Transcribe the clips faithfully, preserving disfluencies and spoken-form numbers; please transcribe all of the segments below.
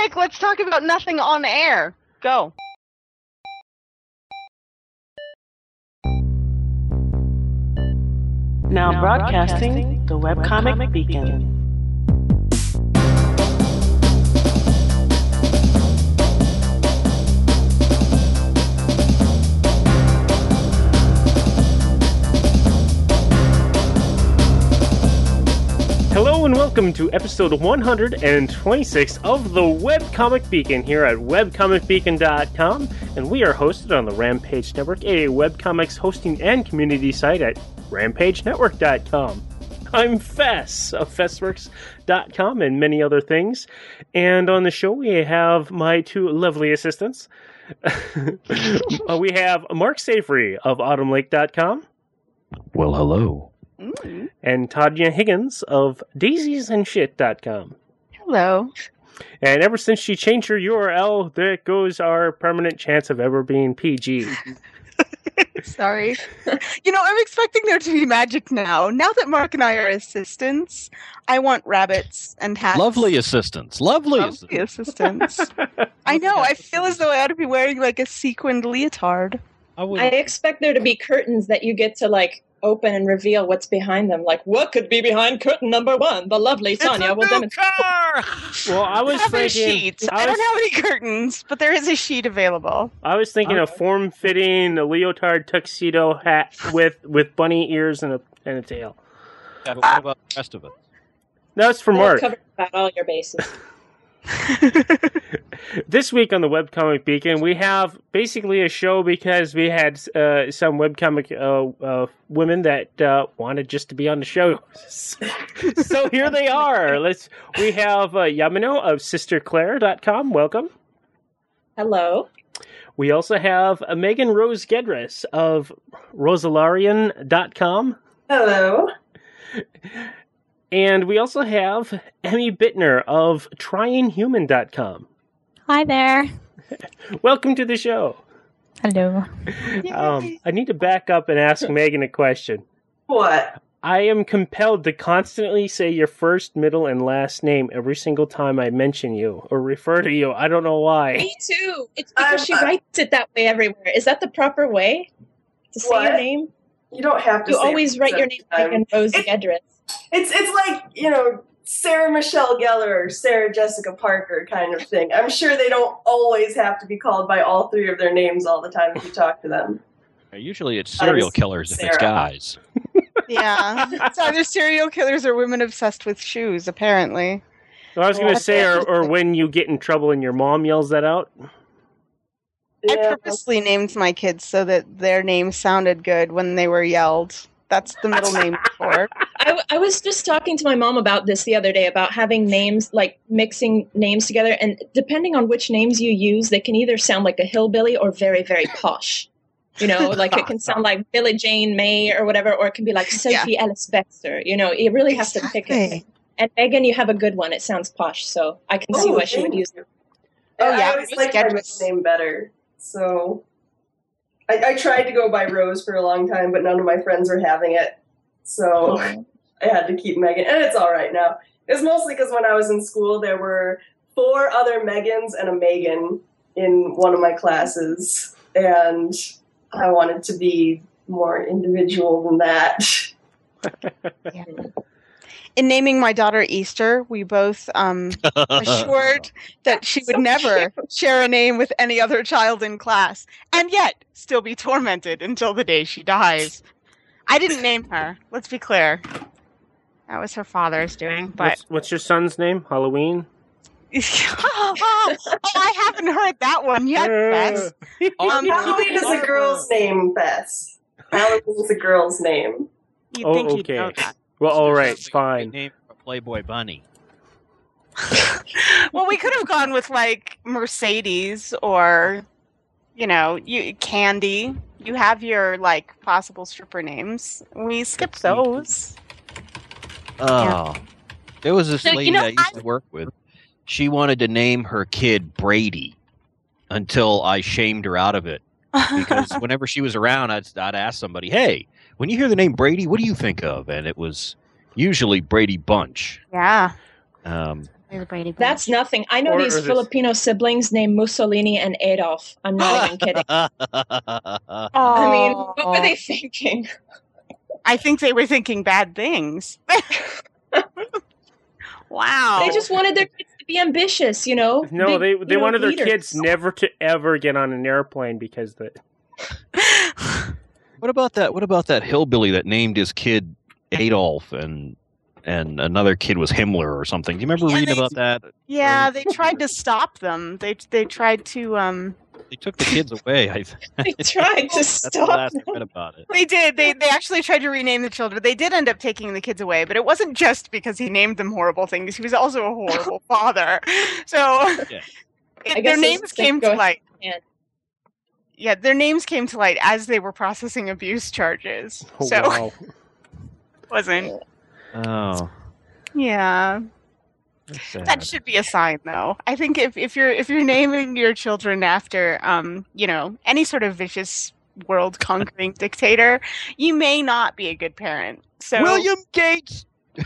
Nick, let's talk about nothing on air. Go. Now, now broadcasting, broadcasting the webcomic, webcomic beacon. beacon. Hello and welcome to episode one hundred twenty-six of the Webcomic Beacon here at webcomic beacon dot com, and we are hosted on the Rampage Network, a webcomics hosting and community site at rampage network dot com. I'm Fess of fessworks dot com and many other things, and on the show we have my two lovely assistants. We have Mark Savory of autumn lake dot com. Well, hello. Mm-hmm. And Tanya Higgins of daisies and shit dot com. Hello. And ever since she changed her U R L, there goes our permanent chance of ever being P G. Sorry. You know, I'm expecting there to be magic now. Now that Mark and I are assistants, I want rabbits and hats. Lovely assistants. Lovely, Lovely assistants. I know. I feel as though I ought to be wearing like a sequined leotard. I, I expect there to be curtains that you get to like open and reveal what's behind them. Like, what could be behind curtain number one? The lovely Tanya will demonstrate. Well, I was I thinking... Sheet. I, was, I don't have any curtains, but there is a sheet available. I was thinking okay. a form-fitting leotard tuxedo hat with, with bunny ears and a and a tail. Yeah, but what about the rest of it? That's for Mark. Cover about all your bases. This week on the Webcomic Beacon, we have basically a show because we had uh, some webcomic uh, uh, women that uh, wanted just to be on the show. So here they are. Let's. We have uh, Yamino of sister claire dot com. Welcome. Hello. We also have uh, Megan Rose Gedres of rosalarian dot com. Hello. And we also have Emmy Bittner of trying human dot com. Hi there. Welcome to the show. Hello. Um, I need to back up and ask Megan a question. What? I am compelled to constantly say your first, middle, and last name every single time I mention you or refer to you. I don't know why. Me too. It's because um, she writes it that way everywhere. Is that the proper way to say what? your name? You don't have to. You say always write your name like in Rose Gedres. It's it's like, you know, Sarah Michelle Gellar or Sarah Jessica Parker kind of thing. I'm sure they don't always have to be called by all three of their names all the time if you talk to them. Usually it's serial killers if it's guys. Yeah. It's either serial killers or women obsessed with shoes, apparently. Well, I was going to say, or, or when you get in trouble and your mom yells that out. I purposely named my kids so that their names sounded good when they were yelled. That's the middle name for. I, I was just talking to my mom about this the other day, about having names, like mixing names together. And depending on which names you use, they can either sound like a hillbilly or very, very posh. You know, like it can sound like Billie Jane May or whatever, or it can be like Sophie yeah. Ellis Bextor. You know, you really have exactly. to pick it. And Megan, you have a good one. It sounds posh, so I can oh, see why she would use it. Oh, yeah. I always like my name better. So I, I tried to go by Rose for a long time, but none of my friends were having it. So oh. I had to keep Megan. And it's all right now. It's mostly because when I was in school, there were four other Megans and a Megan in one of my classes. And I wanted to be more individual than that. Yeah. In naming my daughter Easter, we both um, assured that she would so never cute. share a name with any other child in class, and yet still be tormented until the day she dies. I didn't name her. Let's be clear. That was her father's doing. But what's, what's your son's name? Halloween? oh, oh, I haven't heard that one yet, Bess. Um, Halloween is a girl's name, Bess. Halloween is a girl's name. You'd oh, think okay. you'd know that. Well, all right, fine. Name for a Playboy bunny. Well, we could have gone with like Mercedes or, you know, you Candy. You have your like possible stripper names. We skipped those. Oh, yeah. There was this so, lady you know, I used I... to work with. She wanted to name her kid Brady until I shamed her out of it. Because whenever she was around, I'd, I'd ask somebody, hey, when you hear the name Brady, what do you think of? And it was usually Brady Bunch. Yeah. Um, They're the Brady Bunch. That's nothing. I know Or- these or this- Filipino siblings named Mussolini and Adolf. I'm not even kidding. Oh, I mean, what were they thinking? I think they were thinking bad things. Wow. They just wanted their kids to be ambitious, you know? No, Big, they you they know, wanted their leaders. kids never to ever get on an airplane because the What about that? What about that hillbilly that named his kid Adolf and and another kid was Himmler or something? Do you remember Yeah, reading they- about that? Yeah, they tried to stop them. They they tried to um They took the kids away. I, They tried to that's the stop last I them. read about it. they did. They they actually tried to rename the children. They did end up taking the kids away, but it wasn't just because he named them horrible things. He was also a horrible father. So Yeah. it- I their guess names those came things to go light. hand. Yeah, their names came to light as they were processing abuse charges. oh, So wow. it wasn't. Oh, Yeah. that's sad. That should be a sign, though. I think if, if you're if you're naming your children after, um, you know, any sort of vicious world conquering dictator, you may not be a good parent. So William Gates.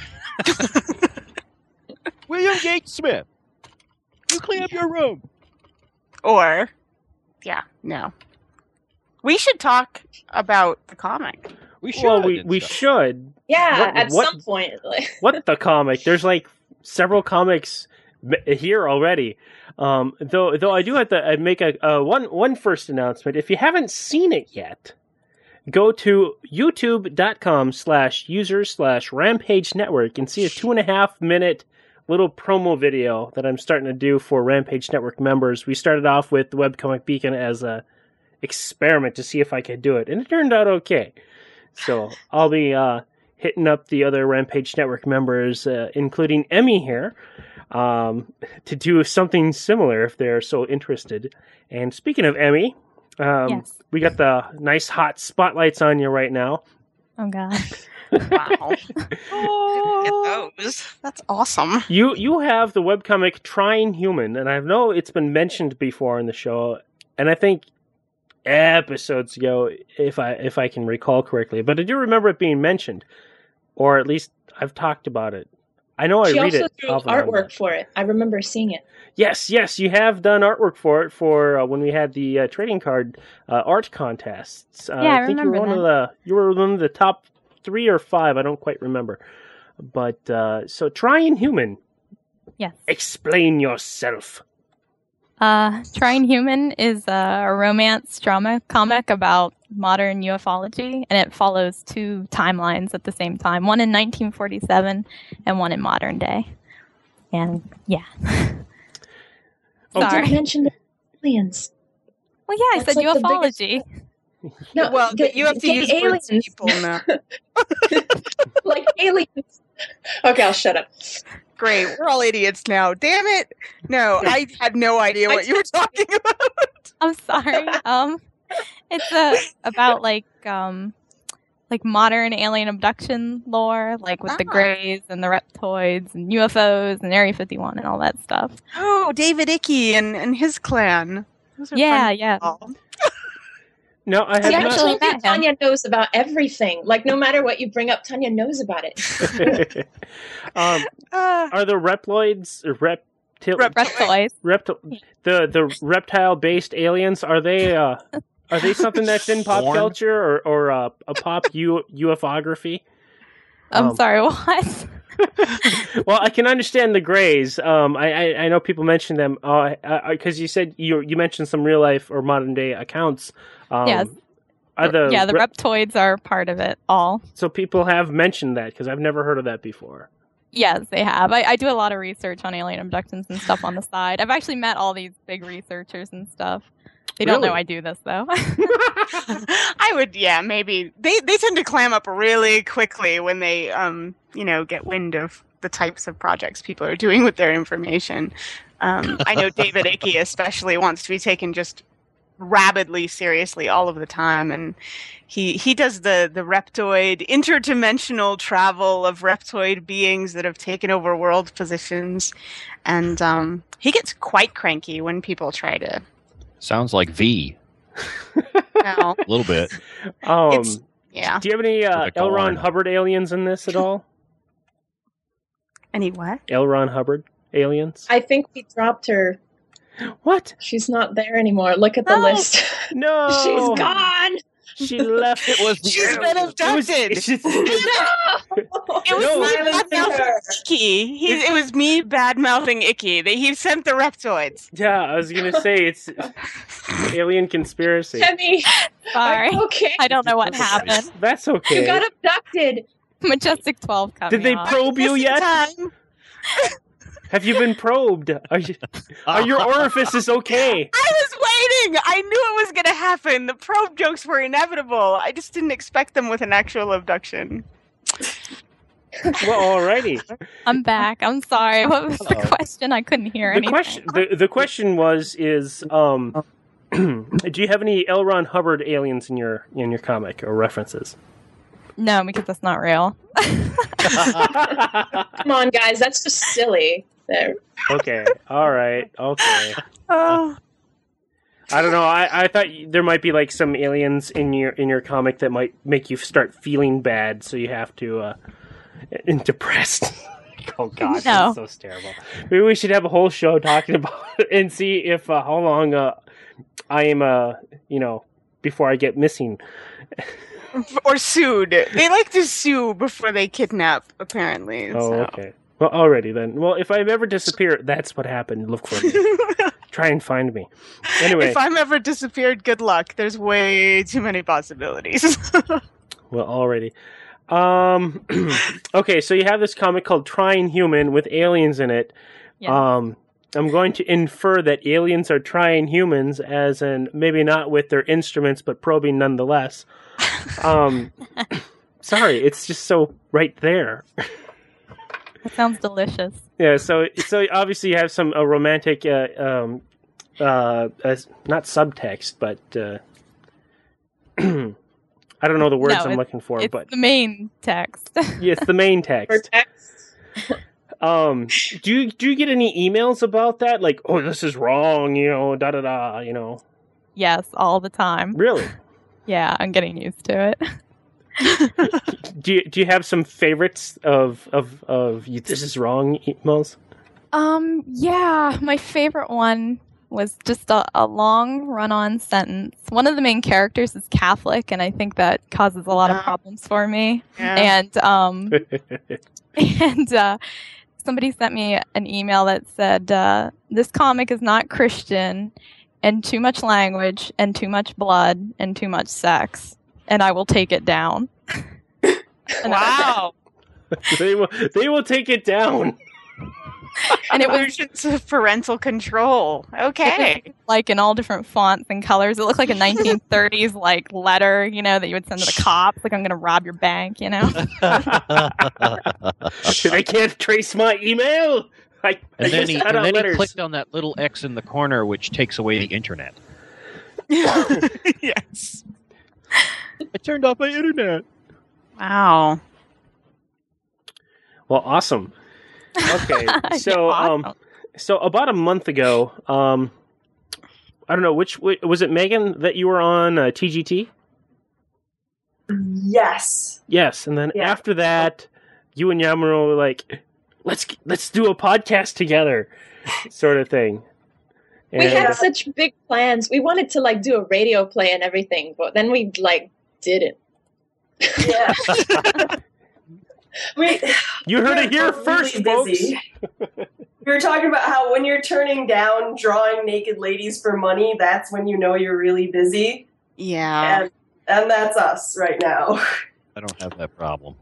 William Gates Smith. You clean up your room. or, yeah, no. We should talk about the comic. We should. Well, we and we stuff. should. Yeah, What- at what- some point. Like, What the comic? There's like several comics m- here already. Um, though, though I do have to uh, make a uh, one one first announcement. If you haven't seen it yet, go to youtube.com slash user slash rampage network and see a two and a half minute little promo video that I'm starting to do for Rampage Network members. We started off with the Webcomic Beacon as a experiment to see if I could do it, and it turned out okay. So I'll be uh, hitting up the other Rampage Network members, uh, including Emmy here, um, to do something similar if they're so interested. And speaking of Emmy, um, Yes. we got the nice hot spotlights on you right now. Oh god. Wow. Get those. That's awesome. You you have the webcomic Trying Human, and I know it's been mentioned before in the show, and I think episodes ago, if I if I can recall correctly, but I do remember it being mentioned, or at least I've talked about it. I know I she read also it. drew off and on, artwork but- for it. I remember seeing it. Yes, yes, you have done artwork for it for uh, when we had the uh, trading card uh, art contests. Uh, Yeah, I think you were remember one of the you were one of the top three or five. I don't quite remember, but uh, so Trying Human. Yes. Explain yourself. Uh, Trying Human is a romance drama comic about modern ufology, and it follows two timelines at the same time, one in nineteen forty-seven and one in modern day. And yeah. Oh, You Sorry. didn't mention the aliens. Well, yeah, I That's said like the biggest- ufology. No, well, the- you have to the use words aliens. people know. Like aliens. Okay, I'll shut up. Great, we're all idiots now. Damn it! No, I had no idea what you were talking about. I'm sorry. Um, it's uh, about like um, like modern alien abduction lore, like with the Ah. Greys and the Reptoids and U F Os and Area fifty-one and all that stuff. Oh, David Icke and, and his clan. Those are Yeah, fun yeah. people. No, I have See, I not- told you met him. Tanya knows about everything. Like, no matter what you bring up, Tanya knows about it. not. um, Uh, are the Reploids or reptil Rep- Reptoids. reptil the the reptile based aliens? Are they uh are they something that's in pop Born? culture or or uh, a pop U- UFOgraphy? I'm Um, sorry, what? Well, I can understand the Greys. Um, I, I I know people mention them because uh, because you said you you mentioned some real life or modern day accounts. Um, Yes. Are the yeah, the rep- Reptoids are part of it all. so people have mentioned that because I've never heard of that before. Yes, they have. I, I do a lot of research on alien abductions and stuff on the side. I've actually met all these big researchers and stuff. They don't know Really? I do this though. I would, yeah, maybe they they tend to clam up really quickly when they, um, you know, get wind of the types of projects people are doing with their information. Um, I know David Icke especially wants to be taken just rabidly seriously all of the time, and he he does the the reptoid interdimensional travel of reptoid beings that have taken over world positions, and um, he gets quite cranky when people try to. Sounds like V No, a little bit. Um, It's- yeah. do you have any uh, Like L. Ron Ron. Hubbard aliens in this at all? Any what? L. Ron Hubbard. aliens? I think we dropped her. What? She's not there anymore. Look at the No. list. No. She's gone. She left. It was the She's been aliens. abducted. It was, it's- It was No. me Silence bad mouthing her. Icky. He, it was me bad mouthing Icky. They, he sent the reptoids. yeah, I was gonna say it's alien conspiracy. Demi, Sorry. are you okay? I don't know what happened. That's okay. You got abducted. Majestic twelve cut Did me they off. probe you Just in yet? time. Have you been probed? Are you? Are your orifices okay? I was waiting. I knew it was going to happen. The probe jokes were inevitable. I just didn't expect them with an actual abduction. Well, alrighty. I'm back. I'm sorry. What was the Uh-oh. question? I couldn't hear The anything. question. The, the question was: Is um, do you have any L. Ron Hubbard aliens in your in your comic or references? No, because that's not real. Come on, guys. That's just silly. There. Okay. All right. Okay. Oh. I don't know. I, I thought there might be like some aliens in your in your comic that might make you start feeling bad, so you have to uh, and depressed. Oh God, No. that's so terrible. Maybe we should have a whole show talking about it and see if uh, how long uh, I am, uh, you know, before I get missing. Or sued. They like to sue before they kidnap, apparently. Oh, so. okay. Well, already then. Well, if I ever disappear, that's what happened. Look for me. Try and find me. Anyway. If I'm ever disappeared, good luck. There's way too many possibilities. Well, already. Um, okay, so you have this comic called Trying Human with aliens in it. Yeah. Um, I'm going to infer that aliens are trying humans, as in maybe not with their instruments, but probing nonetheless. Um, sorry, it's just so right there. That sounds delicious. Yeah, so so obviously you have some a romantic, uh, um, uh, uh, not subtext, but uh, I don't know the words No, I'm it's- looking for, It's but the main text. yeah, it's the main text. For text. Um, do you do you get any emails about that? Like, oh, this is wrong, you know, da da da, you know. Yes, all the time. Really? Yeah, I'm getting used to it. Do you do you have some favorites of of of you, this is wrong emails? Um, yeah, my favorite one was just a, a long run-on sentence. One of the main characters is Catholic, and I think that causes a lot of Ah. problems for me. Yeah. And um, and uh, somebody sent me an email that said, uh, "This comic is not Christian, and too much language, and too much blood, and too much sex, and I will take it down." And Wow. they will they will take it down. And it was Illusions of parental control. Okay. like in all different fonts and colors. It looked like a nineteen thirties like letter, you know, that you would send to the cops. Like, I'm going to rob your bank, you know. I can't trace my email. I, I And then just he, cut and out then he letters. clicked on that little X in the corner, which takes away the internet. Yes. I turned off my internet. Wow. Well, awesome. Okay, so Yeah, um, awesome. so about a month ago, um, I don't know which was it, Megan, that you were on uh, T G T. Yes. Yes, and then Yeah. after that, you and Yamuro were like, "Let's let's do a podcast together," sort of thing. We And- had such big plans. We wanted to like do a radio play and everything, but then we like didn't. Yeah. we, you heard it here we're first, really folks. busy. We were talking about how when you're turning down drawing naked ladies for money, that's when you know you're really busy. Yeah. And and that's us right now. I don't have that problem.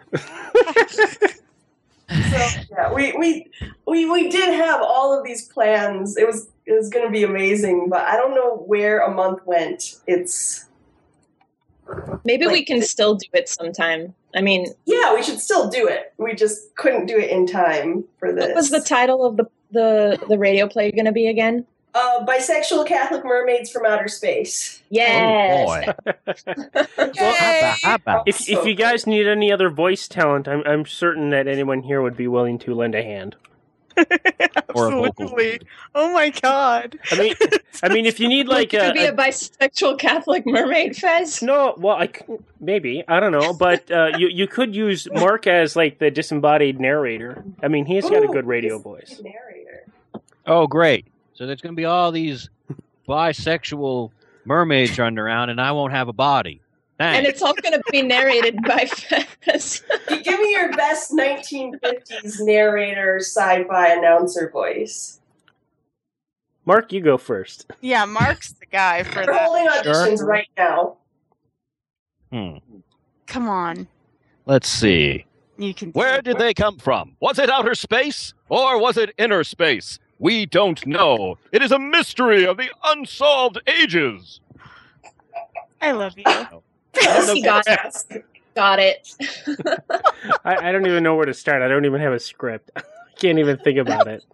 So yeah, we, we we we did have all of these plans. It was it was gonna be amazing, but I don't know where a month went. It's Maybe we Like- can still do it sometime. I mean, yeah, we should still do it. We just couldn't do it in time for this. what was the title of the the, the radio play going to be again? uh, Bisexual Catholic Mermaids from Outer Space. Yes. Oh, boy. Well, How about- if if you guys need any other voice talent, I'm I'm certain that anyone here would be willing to lend a hand. Or a vocal. Absolutely. Oh my god. I mean, I mean, if you need like Could a, be a a bisexual Catholic mermaid, Fez. no, well, I c- maybe I don't know, but uh, you you could use Mark as like the disembodied narrator. I mean, he's got a Ooh, good radio this voice. Narrator. Oh, great. So there's going to be all these bisexual mermaids running around, and I won't have a body. Thanks. And it's all going to be narrated by Fez. Give me your best nineteen fifties narrator sci-fi announcer voice. Mark, you go first. Yeah, Mark's the guy for We're that. holding auditions Sure. right now. Hmm. Come on. Let's see. You can do Where it. did they come from? Was it outer space or was it inner space? We don't know. It is a mystery of the unsolved ages. I love you. He got it. Got it. I, I don't even know where to start. I don't even have a script. I can't even think about it.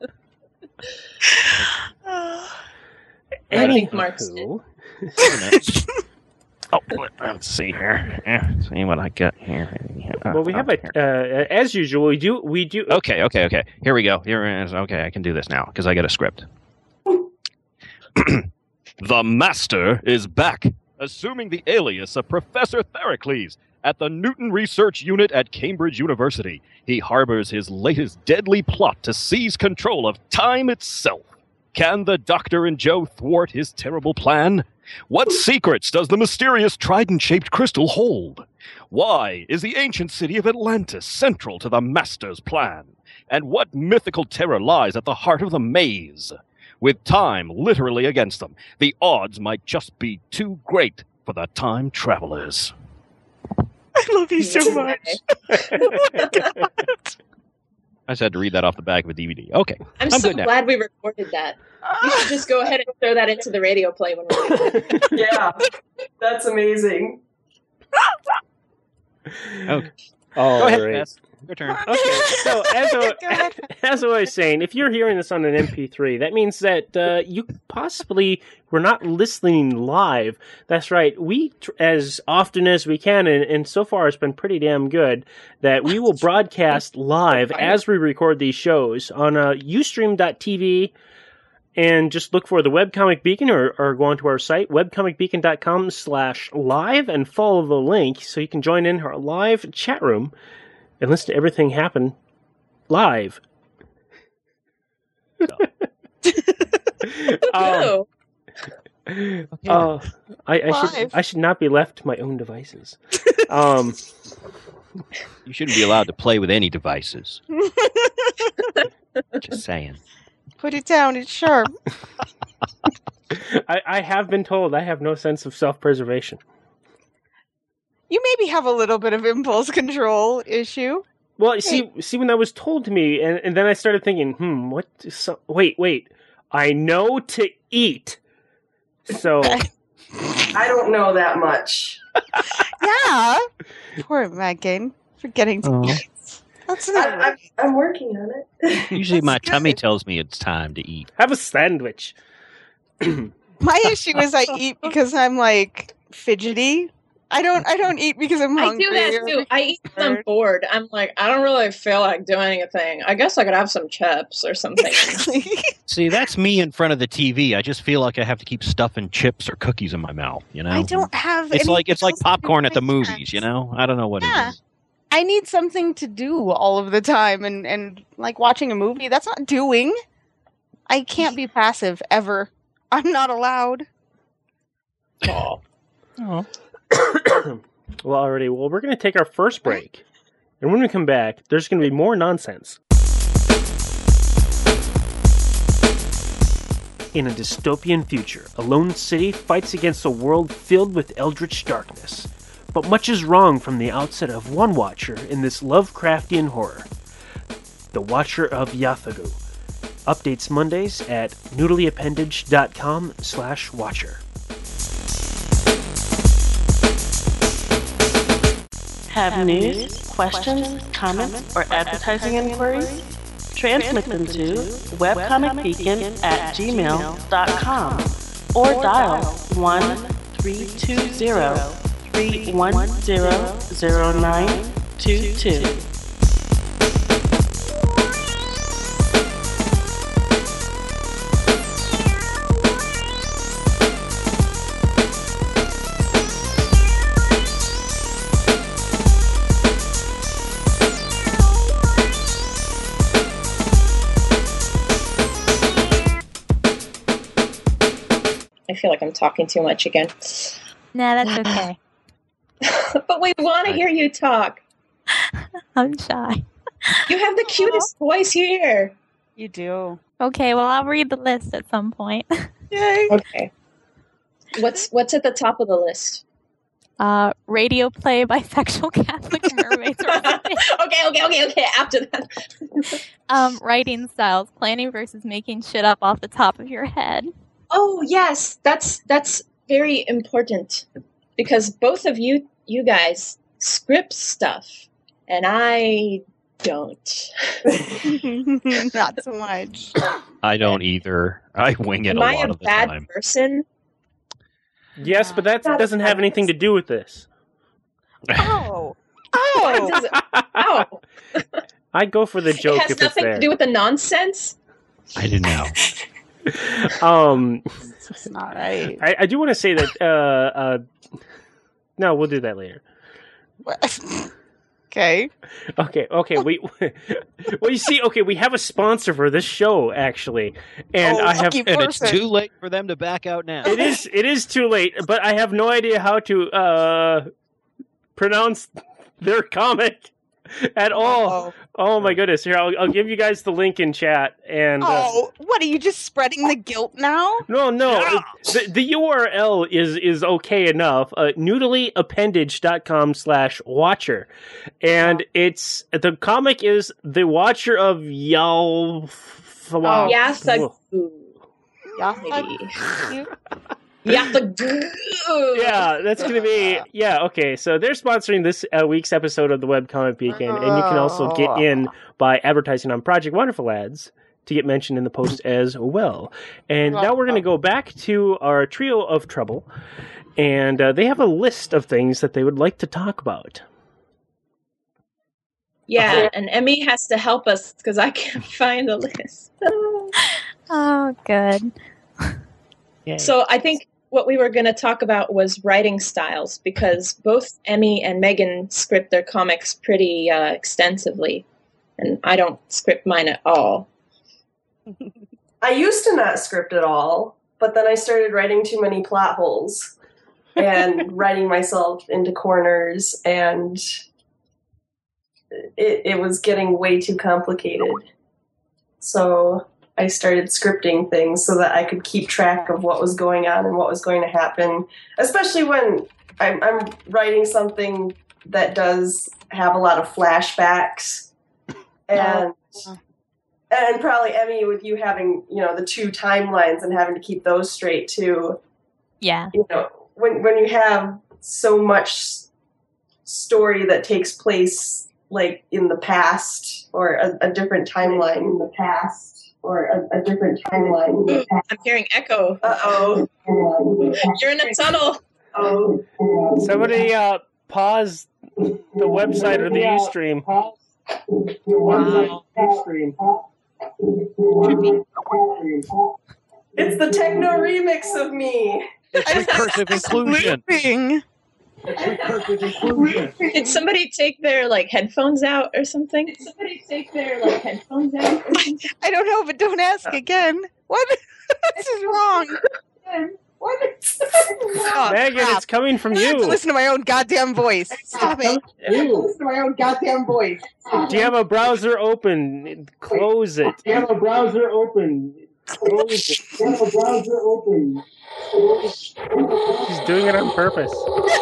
I think Mark's Anywho, Oh, let's see here. Yeah, see what I got here. well, we have a uh, as usual. We do we do. Okay, okay, okay. Here we go. Here is okay. I can do this now because I got a script. The Master is back, assuming the alias of Professor Theracles at the Newton Research Unit at Cambridge University. He harbors his latest deadly plot to seize control of time itself. Can the Doctor and Joe thwart his terrible plan? What secrets does the mysterious trident-shaped crystal hold? Why is the ancient city of Atlantis central to the Master's plan? And what mythical terror lies at the heart of the maze? With time literally against them, the odds might just be too great for the time travelers. I love you so much. I just had to read that off the back of a D V D. Okay, I'm, I'm so good now. glad we recorded that. You should just go ahead and throw that into the radio play when we're done. Yeah, that's amazing. Okay. All Go ahead, right. Beth. Your turn. Okay, so as I, Go ahead. as I was saying, if you're hearing this on an M P three, that means that uh, you possibly were not listening live. That's right. We, tr- as often as we can, and, and so far it's been pretty damn good, that we will broadcast live as we record these shows on uh, ustream dot t v. And just look for the Webcomic Beacon or, or go onto our site, webcomicbeacon.com slash live, and follow the link so you can join in our live chat room and listen to everything happen live. um, Oh, uh, I, I should Live. I should not be left to my own devices. Um, You shouldn't be allowed to play with any devices. Just saying. Put it down. It's sharp. I, I have been told I have no sense of self-preservation. You maybe have a little bit of impulse control issue. Well, you see, see, when that was told to me, and, and then I started thinking, hmm, what? is So, wait, wait. I know to eat. So, I don't know that much. Yeah. Poor Megan. Forgetting to Oh. eat. That's I, not I'm, I'm working on it. Usually my That's tummy good. tells me it's time to eat. have a sandwich. My issue is I eat because I'm like fidgety. I don't. I don't eat because I'm I hungry. do that or too. I eat because I'm bored. I'm like, I don't really feel like doing anything. I guess I could have some chips or something. Exactly. See, that's me in front of the T V. I just feel like I have to keep stuffing chips or cookies in my mouth, you know? I don't have. It's like anything it's like else to do popcorn at the with movies, that. you know? I don't know what Yeah. it is. I need something to do all of the time, and and like watching a movie. That's not doing. I can't be passive ever. I'm not allowed. Oh. well, already. Well, we're going to take our first break. And when we come back, there's going to be more nonsense. In a dystopian future, a lone city fights against a world filled with eldritch darkness. But much is wrong from the outset of one Watcher in this Lovecraftian horror. The Watcher of Yathagu. Updates Mondays at noodlyappendage.com slash watcher. Have news, questions, comments, or advertising inquiries? Transmit them to webcomicbeacon at gmail dot com or dial one three two zero three one zero zero nine two two. I feel like I'm talking too much again. Nah, that's okay. But we want to hear you talk. I'm shy. You have the cutest voice here. You do. Okay, well, I'll read the list at some point. Yay. Okay. What's what's at the top of the list? Uh, radio play bisexual Catholic mermaids. okay, okay, okay, okay. After that. um, writing styles, planning versus making shit up off the top of your head. Oh yes, that's that's very important because both of you you guys script stuff and I don't. Not so much. I don't either. I wing it Am a I lot a of the bad time. person? Yes, but that doesn't have anything to do with this. Oh. What Oh. does it, oh. I go for the joke It has if it's nothing there. to do with the nonsense. I didn't know. um, That's not right. I, I do want to say that. Uh, uh, no, we'll do that later. Okay. Okay, okay. We well, you see, okay, we have a sponsor for this show actually, and Oh, I have. lucky And it's person. too late for them to back out now. It is. It is too late, but I have no idea how to uh, pronounce their comic at all. Oh. Oh my goodness! Here, I'll, I'll give you guys the link in chat. And uh, Oh, what are you just spreading the guilt now? no, no, the, the U R L is is okay enough. Uh, noodlyappendage dot com slash watcher, and it's the comic is The Watcher of Yal. Oh, Yathagu. Yeah. Yathagu. Yeah, that's going to be yeah. Okay, so they're sponsoring this uh, week's episode of the Webcomic Beacon, and you can also get in by advertising on Project Wonderful ads to get mentioned in the post as well. And now we're going to go back to our trio of trouble, and uh, they have a list of things that they would like to talk about. Yeah, and Emmy has to help us because I can't find the list. Oh, good. Yay. So I think what we were going to talk about was writing styles because both Emmy and Megan script their comics pretty uh, extensively, and I don't script mine at all. I used to not script at all, but then I started writing too many plot holes and writing myself into corners, and it, it was getting way too complicated. So I started scripting things so that I could keep track of what was going on and what was going to happen, especially when I'm, I'm writing something that does have a lot of flashbacks. And and probably, Emmy, with you having, you know, the two timelines and having to keep those straight too. Yeah. You know, when when you have so much story that takes place like in the past or a, a different timeline in the past. Or a, a different timeline. I'm hearing echo. Uh-oh. You're in a tunnel. Oh. Somebody uh, pause the website or the Ustream. Wow. It's the techno remix of me. It's recursive inclusion. Looping. Did somebody take their like headphones out or something? Did somebody take their like headphones out or something? I don't know, but don't ask again. What? This is wrong. What? Oh, Megan, crap. it's coming from I have to you. listen to my own goddamn voice. Stop it. Listen to my own goddamn voice. Do you have a browser open? Close it. Do you have a browser open? Close it. Do you have a browser open? Close it. She's doing it on purpose.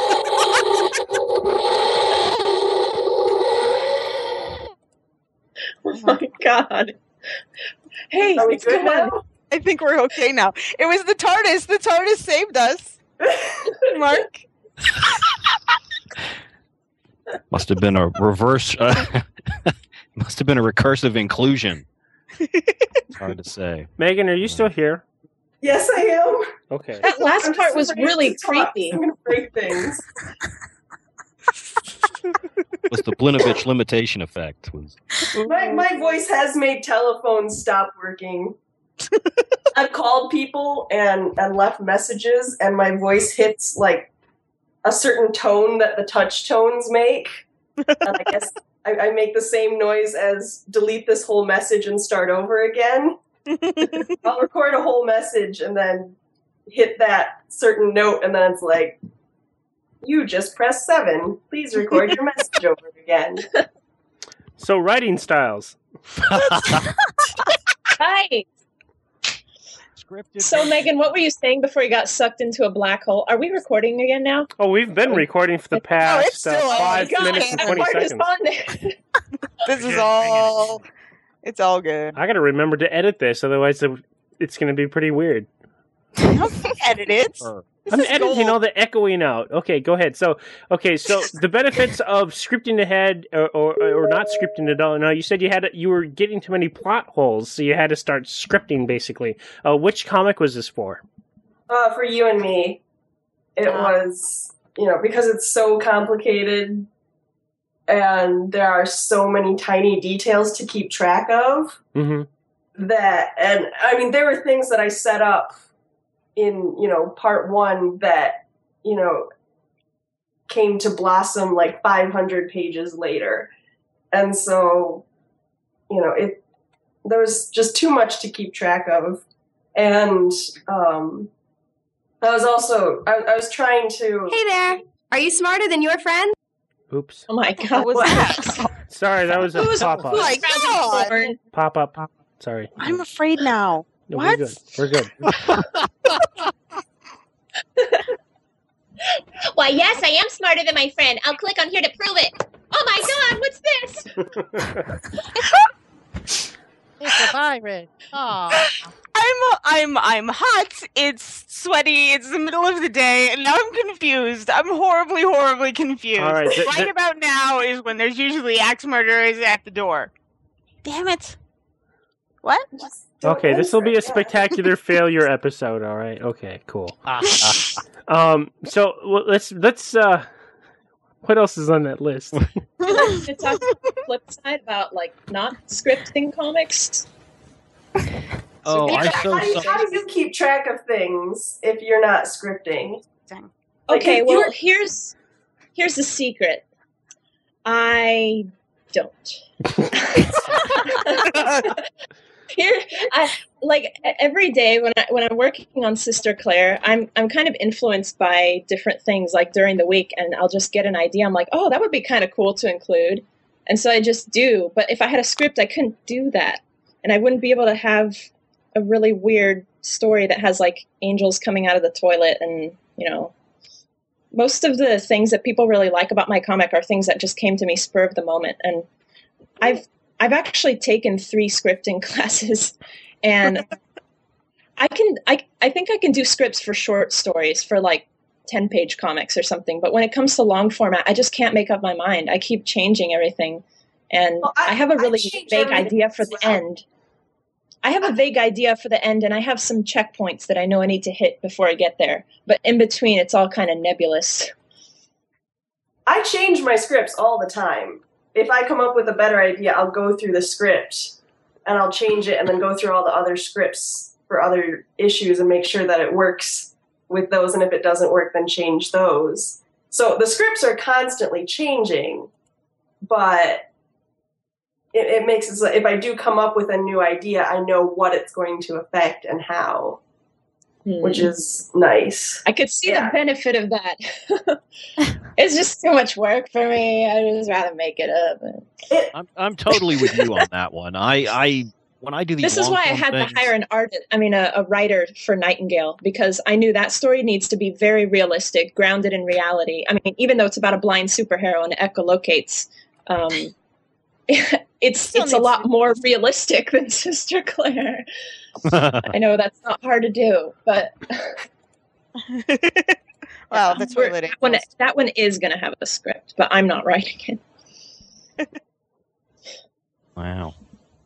Oh my god. Hey, Are we it's good gone. now? I think we're okay now. It was the TARDIS. The TARDIS saved us. Mark. Must have been a reverse. Uh, must have been a recursive inclusion. It's hard to say. Megan, are you still here? Yes, I am. Okay. That last I'm part just was afraid really to talk. creepy. I'm going to break things. Was the Blinovich limitation effect? Was My, my voice has made telephones stop working. I've called people and, and left messages, and my voice hits like a certain tone that the touch tones make. And I guess I, I make the same noise as delete this whole message and start over again. I'll record a whole message and then hit that certain note, and then it's like, you just pressed seven. Please record your message over again. So writing styles. Hi. Scripted. So, Megan, what were you saying before you got sucked into a black hole? Are we recording again now? Oh, we've been recording for the it's past still uh, on. five Oh my God, minutes and that twenty part is seconds. on there. This is all. It's all good. I got to remember to edit this, otherwise it- it's going to be pretty weird. Edit it. Or- This I'm is editing gold. all the echoing out. Okay, go ahead. So, okay, so the benefits of scripting ahead or, or, or not scripting at all. Now, you said you had you were getting too many plot holes, so you had to start scripting. Basically, uh, which comic was this for? Uh, for you and me, it Ah. was, you know, because it's so complicated and there are so many tiny details to keep track of Mm-hmm. that, and I mean, there were things that I set up in, you know, part one that, you know, came to blossom like five hundred pages later. And so, you know, it, there was just too much to keep track of. And, um, I was also, I, I was trying to. Hey there. Are you smarter than your friend? Oops. Oh my God. What was that? Sorry, that was a Who's- pop up. Oh my God. Pop up. Sorry. I'm afraid now. No, What? We're good. We're good. Why, yes, I am smarter than my friend. I'll click on here to prove it. Oh my God, what's this? It's a virus. Aw. I'm I'm I'm hot. It's sweaty. It's the middle of the day, and now I'm confused. I'm horribly, horribly confused. All right, th- right th- about now is when there's usually axe murderers at the door. Damn it! What? Okay, this will be a spectacular failure episode. All right. Okay. Cool. Um. So well, let's let's. uh What else is on that list? To talk about the flip side about like not scripting comics. Oh, Yeah, I so how, do you, sorry. how do you keep track of things if you're not scripting? Like, Okay, if well you're- here's here's the secret. I don't. Here, I like e- every day when I when I'm working on Sister Claire, I'm I'm kind of influenced by different things. Like during the week, and I'll just get an idea. I'm like, oh, that would be kind of cool to include, and so I just do. But if I had a script, I couldn't do that, and I wouldn't be able to have a really weird story that has like angels coming out of the toilet, and you know, most of the things that people really like about my comic are things that just came to me spur of the moment, and I've I've actually taken three scripting classes, and I can I I think I can do scripts for short stories for like ten page comics or something. But when it comes to long format, I just can't make up my mind. I keep changing everything, and Well, I- I, have a I really change vague everything idea for as the well. end. I have a vague idea for the end, and I have some checkpoints that I know I need to hit before I get there. But in between, it's all kind of nebulous. I change my scripts all the time. If I come up with a better idea, I'll go through the script and I'll change it and then go through all the other scripts for other issues and make sure that it works with those. And if it doesn't work, then change those. So the scripts are constantly changing, but it, it makes it so if I do come up with a new idea, I know what it's going to affect and how, which is nice. I could see Yeah. the benefit of that. It's just too much work for me. I just rather make it up. I'm I'm totally with you on that one. I I when I do these This is why I long-form had things, to hire an artist, I mean, a, a writer for Nightingale, because I knew that story needs to be very realistic, grounded in reality. I mean, even though it's about a blind superhero and echolocates, um, it's Still it's a needs lot to be more realistic than Sister Claire. I know that's not hard to do, but Well, that's we're- what it that one, that one is going to have a script, but I'm not writing it. Wow.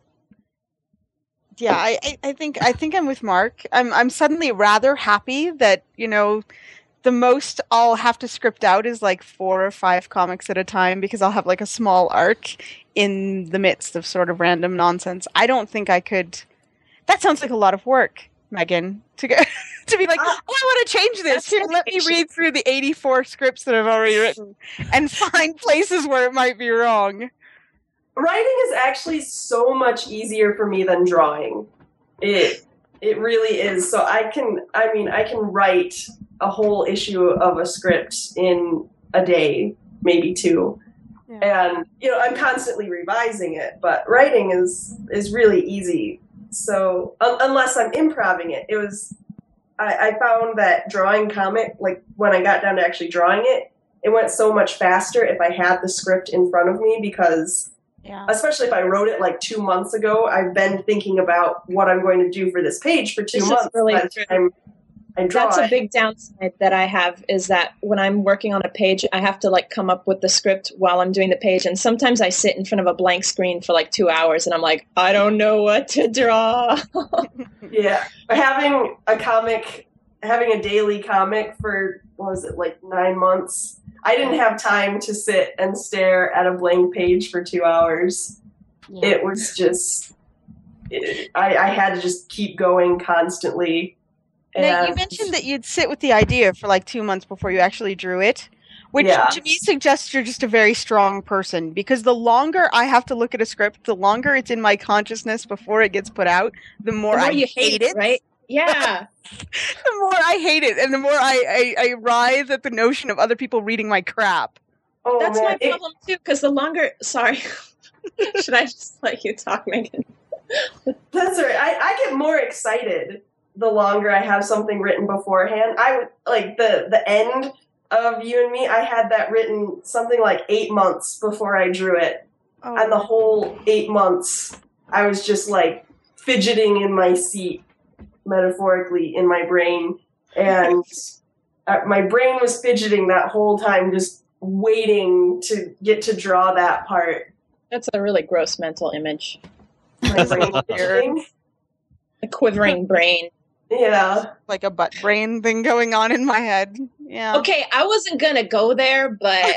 Yeah, I, I, I think I think I'm with Mark. I'm I'm suddenly rather happy that, you know, the most I'll have to script out is like four or five comics at a time, because I'll have like a small arc in the midst of sort of random nonsense. I don't think I could. That sounds like a lot of work, Megan, to go to be like, oh, I want to change this. Here, let me read through the eighty-four scripts that I've already written and find places where it might be wrong. Writing is actually so much easier for me than drawing. It It really is. So I can, I mean, I can write a whole issue of a script in a day, maybe two. Yeah. And, you know, I'm constantly revising it, but writing is, is really easy. So un- unless I'm improvising it, it was, I, I found that drawing comic, like when I got down to actually drawing it, it went so much faster if I had the script in front of me because yeah. especially if I wrote it like two months ago, I've been thinking about what I'm going to do for this page for two this months. Is really true. I'm, I draw That's a it. big downside that I have is that when I'm working on a page, I have to like come up with the script while I'm doing the page. And sometimes I sit in front of a blank screen for like two hours and I'm like, I don't know what to draw. Yeah. Having a comic, having a daily comic for, what was it, like nine months, I didn't have time to sit and stare at a blank page for two hours. Yeah. It was just, it, I, I had to just keep going constantly. Now, you mentioned that you'd sit with the idea for like two months before you actually drew it, which yeah. to me suggests you're just a very strong person, because the longer I have to look at a script, the longer it's in my consciousness before it gets put out, the more, the more I you hate it. Right? Yeah. The more I hate it, and the more I, I, I writhe at the notion of other people reading my crap. Oh, That's man. my problem too, because the longer... Sorry. Should I just let you talk, Megan? That's all right. I, I get more excited the longer I have something written beforehand. I would like the the end of You and Me, I had that written something like eight months before I drew it. Oh. And the whole eight months I was just like fidgeting in my seat, metaphorically, in my brain. And my brain was fidgeting that whole time, just waiting to get to draw that part. That's a really gross mental image. My brain fidgeting. A quivering brain. Yeah. Like a butt brain thing going on in my head. Yeah. Okay, I wasn't going to go there, but...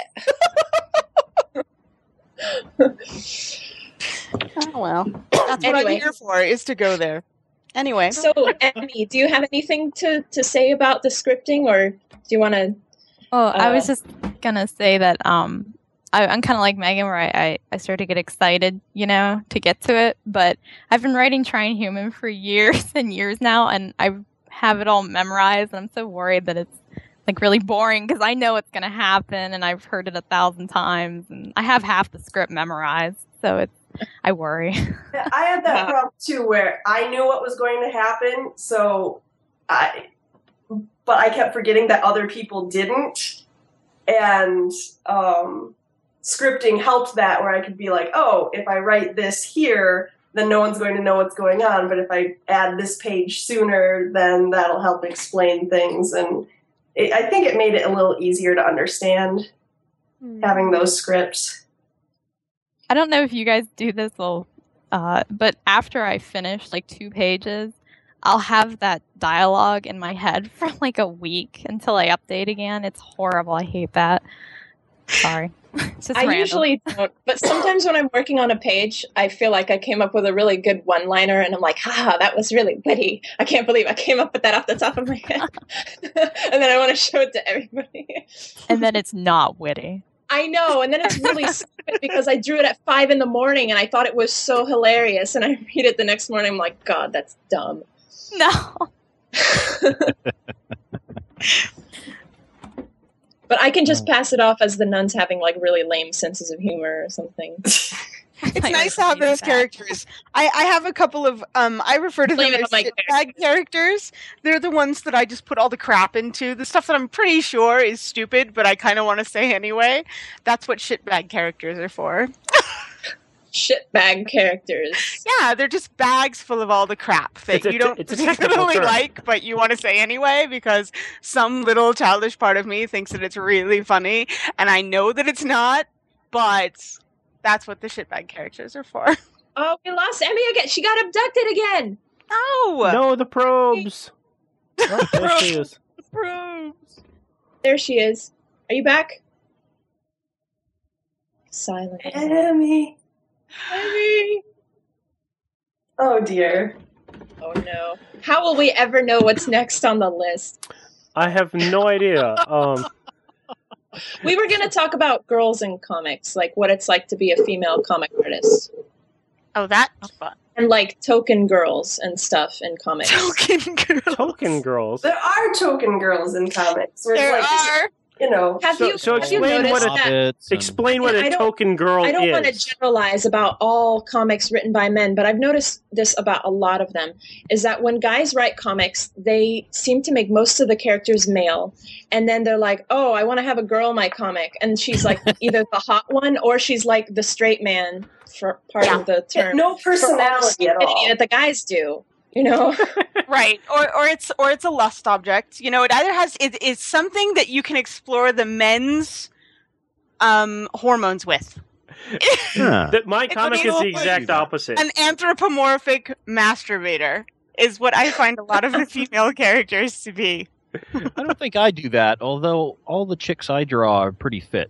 Oh, well. That's anyway. what I'm here for, is to go there. Anyway. So, Emmy, do you have anything to, to say about the scripting, or do you want to... Oh, uh, I was just going to say that um, I, I'm kind of like Megan, where I, I, I start to get excited, you know, to get to it. But I've been writing Trying Human for years and years now, and I have it all memorized, and I'm so worried that it's like really boring because I know it's going to happen, and I've heard it a thousand times, and I have half the script memorized, so it's I worry. Yeah, I had that problem too, where I knew what was going to happen, so I, but I kept forgetting that other people didn't, and um, scripting helped that, where I could be like, oh, if I write this here, then no one's going to know what's going on, but if I add this page sooner, then that'll help explain things, and it, I think it made it a little easier to understand, mm. having those scripts. I don't know if you guys do this, little, uh, but after I finish like two pages, I'll have that dialogue in my head for like a week until I update again. It's horrible. I hate that. Sorry. It's just I random. usually don't, but sometimes when I'm working on a page, I feel like I came up with a really good one-liner, and I'm like, haha, that was really witty. I can't believe I came up with that off the top of my head. And then I want to show it to everybody. And then it's not witty. I know, and then it's really stupid because I drew it at five in the morning and I thought it was so hilarious, and I read it the next morning, I'm like, God, that's dumb. No. But I can just pass it off as the nuns having like really lame senses of humor or something. It's nice to have those characters. I, I have a couple of, um, I refer to them as shitbag characters. They're the ones that I just put all the crap into. The stuff that I'm pretty sure is stupid, but I kind of want to say anyway. That's what shitbag characters are for. Shitbag characters. Yeah, they're just bags full of all the crap that It's a- you don't it's a technical particularly term. like, but you want to say anyway because some little childish part of me thinks that it's really funny, and I know that it's not, but... That's what the shitbag characters are for. Oh, we lost Emmy again. She got abducted again. No. No, the probes. Oh, there she is. The probes. There she is. Are you back? Silent. Emmy. Emmy. Oh, dear. Oh, no. How will we ever know what's next on the list? I have no idea. Um... We were going to talk about girls in comics, like what it's like to be a female comic artist. Oh, that's fun. And like token girls and stuff in comics. Token girls. Token girls. There are token girls in comics. Where There it's like, are. You know. Have So, you, so have you explain what noticed a that? explain what I a don't- token girl I don't is. want to generalize about all comics written by men, but I've noticed this about a lot of them, is that when guys write comics, they seem to make most of the characters male, and then they're like, oh, I want to have a girl in my comic, and she's like either the hot one or she's like the straight man, for part of the term. No for all the personality at all. stupidity that the guys do, you know? Right, or or it's or it's a lust object. You know, it either has it, it's something that you can explore the men's um, hormones with. Huh. That my It's comic is able the for- exact opposite. An anthropomorphic masturbator is what I find a lot of the female characters to be. I don't think I do that, although all the chicks I draw are pretty fit.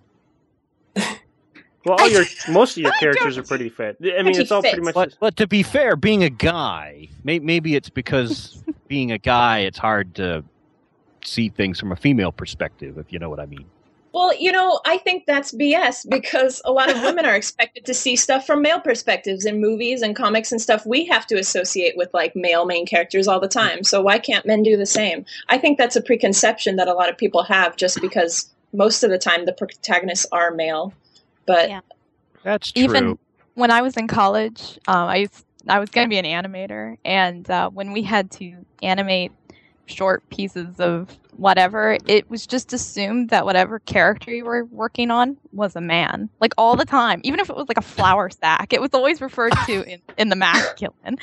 Well, all your most of your characters are pretty fit. I mean, it's all pretty much. But, but to be fair, being a guy, may, maybe it's because being a guy, it's hard to see things from a female perspective, if you know what I mean. Well, you know, I think that's B S because a lot of women are expected to see stuff from male perspectives in movies and comics and stuff. We have to associate with like male main characters all the time. So why can't men do the same? I think that's a preconception that a lot of people have just because most of the time the protagonists are male. But Yeah. That's true. Even when I was in college, um, I used, I was going to be an animator, and uh, when we had to animate short pieces of whatever, it was just assumed that whatever character you were working on was a man, like all the time. Even if it was like a flour sack, it was always referred to in, in the masculine.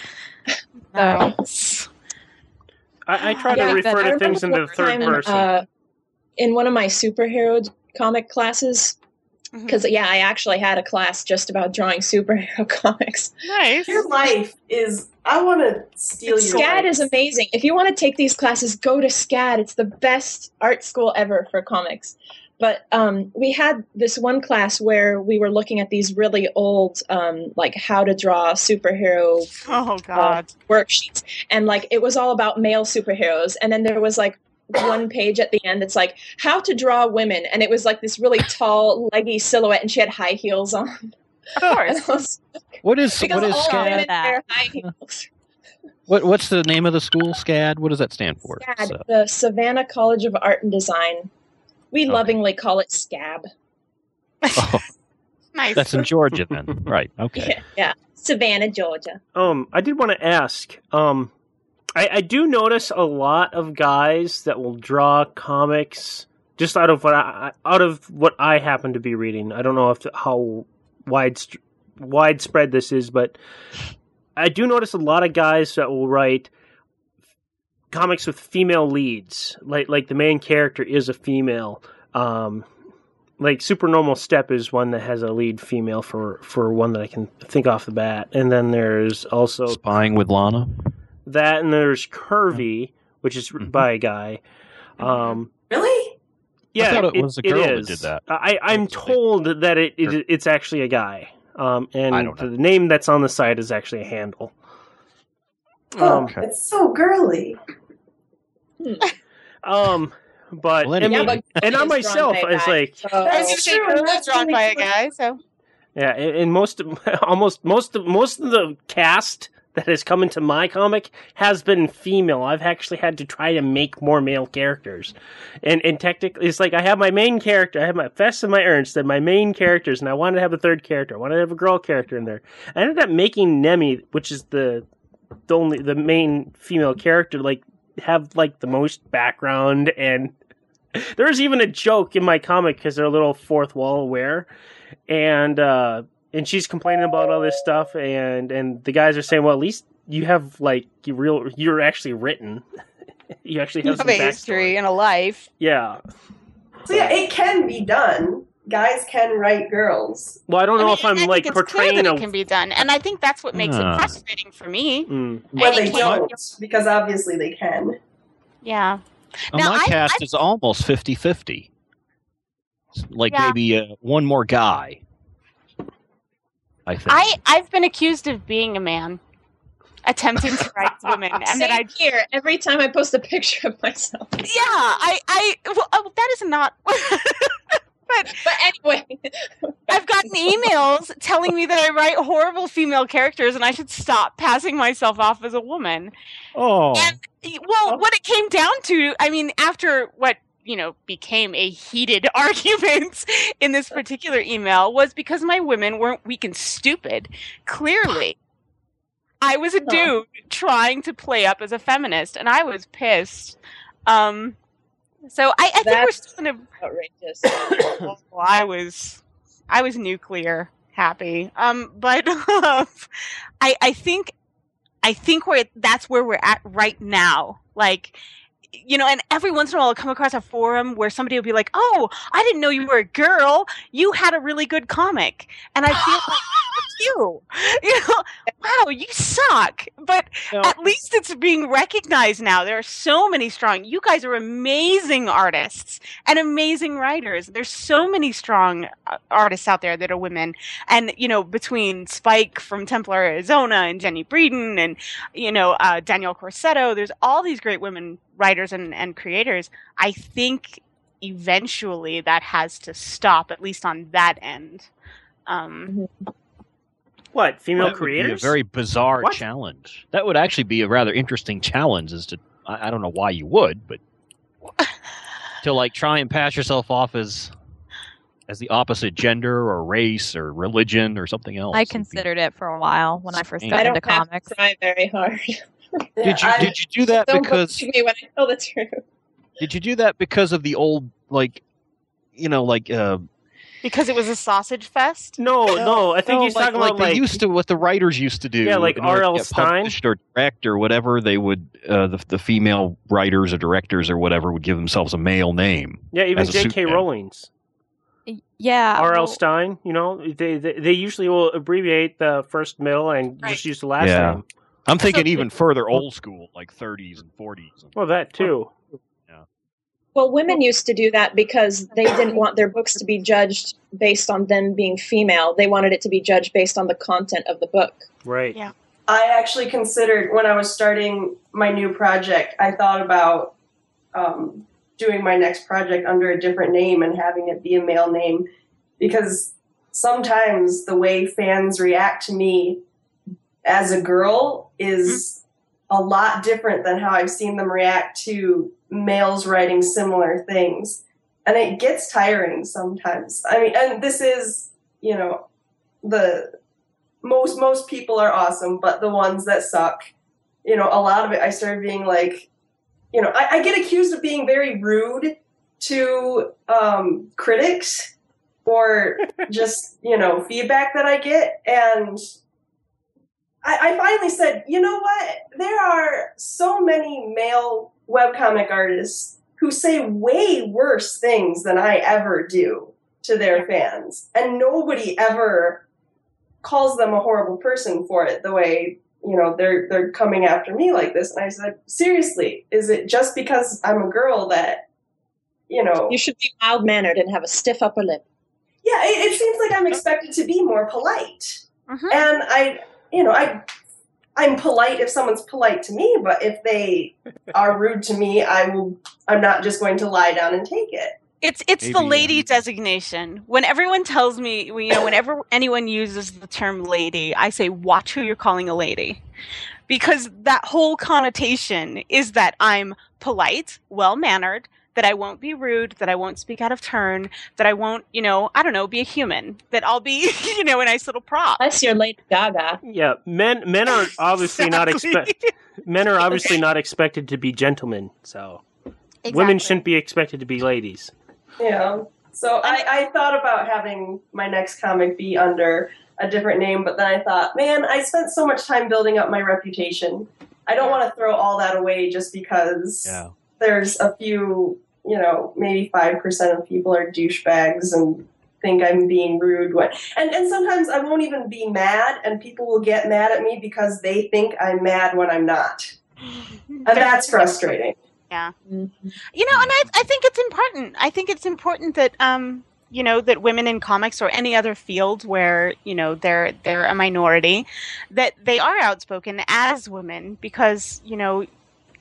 So, I, I try Yeah, to refer I to things in remember the one third time, person. Uh, in one of my superhero comic classes, because yeah, I actually had a class just about drawing superhero comics. Nice. Your life is. I want to steal your SCAD life. is amazing. If you want to take these classes, go to SCAD. It's the best art school ever for comics. But um, we had this one class where we were looking at these really old, um, like how to draw superhero Oh God. uh, worksheets, and like it was all about male superheroes. And then there was like one page at the end. It's like how to draw women, and it was like this really tall, leggy silhouette, and she had high heels on. Of course. Was, What is because what is all women SCAD? wear high heels. What what's the name of the school? SCAD. What does that stand for? SCAD, So- the Savannah College of Art and Design. We Okay. lovingly call it SCAB. oh, Nice. that's in Georgia, then. Right. Okay. Yeah, Savannah, Georgia. Um, I did want to ask. Um, I, I do notice a lot of guys that will draw comics just out of what I out of what I happen to be reading. I don't know if how wide widespread this is, but I do notice a lot of guys that will write comics with female leads, like like the main character is a female. Um, like Supernormal Step is one that has a lead female for, for one that I can think off the bat, and then there's also Spying with Lana. that, and there's Curvy, which is by a guy. Um, Really? yeah, I thought it was a girl that is. did that. I, I'm told that it, it it's actually a guy, um, and I don't know. the name that's on the site is actually a handle. Oh, Um, it's so girly. um, but Well, I anyway. mean, Yeah, but and on Curvy is drawn myself, by a it's guy, like so- I was gonna say true, Curve that's is drawn really by a cool. guy, so yeah, and and most almost most of most of the cast that has come into my comic has been female. I've actually had to try to make more male characters, and and technically, it's like I have my main character, I have my Fess and my Ernst, and my main characters, and I wanted to have a third character. I wanted to have a girl character in there. I ended up making Nemi, which is the the only the main female character, like have like the most background, and there's even a joke in my comic because they're a little fourth wall aware, and uh, and she's complaining about all this stuff, and and the guys are saying, well, at least you have like you real you're actually written, you actually you have have some a backstory. history and a life. Yeah. So yeah, it can be done. Guys can write girls. Well, I don't know I mean, if I'm I think like it's clear portraying that a. it can be done, and I think that's what makes Ah. it frustrating for me. Mm. When I they think- don't, because obviously they can. Yeah. Well, Now, my I- cast I- is almost fifty-fifty. Like Yeah. maybe uh, one more guy. I think. I I've been accused of being a man, attempting to write women, and Same then I here. Every time I post a picture of myself. Yeah, I, I, well, oh, that is not, that but but anyway, I've gotten emails telling me that I write horrible female characters and I should stop passing myself off as a woman. Oh. And well, what it came down to, I mean, after what, you know, became a heated argument in this particular email was because my women weren't weak and stupid. Clearly. I was a dude trying to play up as a feminist, and I was pissed. Um, so I, I think we're still in a outrageous. well, I was, I was nuclear happy. Um, but uh, I, I think, I think we're that's where we're at right now. Like, you know, and every once in a while I'll come across a forum where somebody will be like, "Oh, I didn't know you were a girl. You had a really good comic," and I feel like. You, you know, wow, you suck. But no. At least it's being recognized now. There are so many strong. You guys are amazing artists and amazing writers. There's so many strong artists out there that are women. And you know, between Spike from Templar, Arizona, and Jenny Breeden, and you know, uh, Danielle Corsetto, there's all these great women writers and, and creators. I think eventually that has to stop, at least on that end. Um, What, female that creators? Would be a very bizarre What? challenge. That would actually be a rather interesting challenge. As to, I, I don't know why you would, but to like try and pass yourself off as as the opposite gender or race or religion or something else. I considered it for a while when I first got I don't into have comics. to try very hard. Did you did you do that Don't because believe me when I tell the truth. did you do that because of the old like you know like uh because it was a sausage fest? No, no, I think no, he's like, talking like about they like used to what the writers used to do. Yeah, like in order to R L. get Stine? published or direct or whatever. They would uh, the the female writers or directors or whatever would give themselves a male name. yeah, even as a J K. pseudonym. Rowling's. Yeah. R L. well, Stein, you know, they, they they usually will abbreviate the first middle and just use the last Yeah. name. I'm thinking So- even further old school, like thirties and forties. Well, that too. Well, women used to do that because they didn't want their books to be judged based on them being female. They wanted it to be judged based on the content of the book. Right. Yeah. I actually considered, when I was starting my new project, I thought about um, doing my next project under a different name and having it be a male name, because sometimes the way fans react to me as a girl is a lot different than how I've seen them react to males writing similar things. And it gets tiring sometimes. I mean, and this is, you know, the most, most people are awesome, but the ones that suck, you know, a lot of it, I started being like, you know, I, I get accused of being very rude to um, critics or just, you know, feedback that I get. And I, I finally said, you know what? There are so many male webcomic artists who say way worse things than I ever do to their fans. And nobody ever calls them a horrible person for it the way, you know, they're they're coming after me like this. And I said, seriously, is it just because I'm a girl that, you know... You should be mild-mannered and have a stiff upper lip. Yeah, it, it seems like I'm expected to be more polite. Mhm. And I, you know, I... I'm polite if someone's polite to me, but if they are rude to me, I will. I'm not just going to lie down and take it. It's it's Maybe, the lady um, designation. When everyone tells me, you know, whenever anyone uses the term lady, I say, watch who you're calling a lady. Because that whole connotation is that I'm polite, well-mannered, that I won't be rude, that I won't speak out of turn, that I won't, you know, I don't know, be a human, that I'll be, you know, a nice little prop. Unless you're Lady Gaga. Yeah, men men are obviously not Exactly. expect men are obviously not expected to be gentlemen. So women shouldn't be expected to be ladies. Yeah. So I, I thought about having my next comic be under a different name, but then I thought, man, I spent so much time building up my reputation. I don't want to throw all that away just because Yeah. there's a few, you know, maybe five percent of people are douchebags and think I'm being rude. When, and, and sometimes I won't even be mad, and people will get mad at me because they think I'm mad when I'm not. And that's frustrating. Yeah. You know, and I I think it's important. I think it's important that um you know that women in comics or any other field where, you know, they're they're a minority, that they are outspoken as women, because, you know,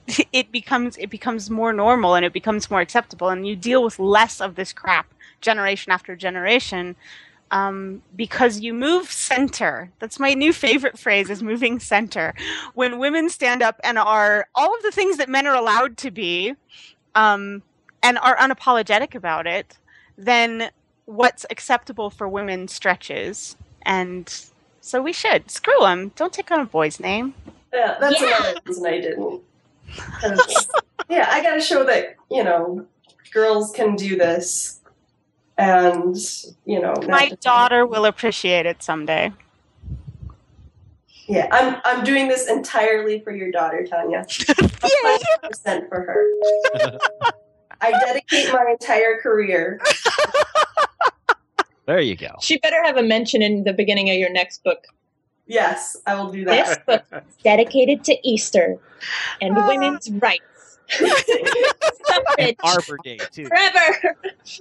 it becomes it becomes more normal and it becomes more acceptable, and you deal with less of this crap generation after generation. Um, because you move center. That's my new favorite phrase, is moving center. When women stand up and are all of the things that men are allowed to be, um, and are unapologetic about it, then what's acceptable for women stretches. And so we should. Screw them. Don't take on a boy's name. Yeah, that's Yeah. another reason I didn't. 'Cause, yeah, I gotta show that, you know, girls can do this. And, you know, not My to- daughter will appreciate it someday. Yeah, I'm I'm doing this entirely for your daughter, Tanya. one hundred percent for her. I dedicate my entire career. There you go. She better have a mention in the beginning of your next book. Yes, I will do This that. book is dedicated to Easter and women's rights. And Arbor Day, too. Forever.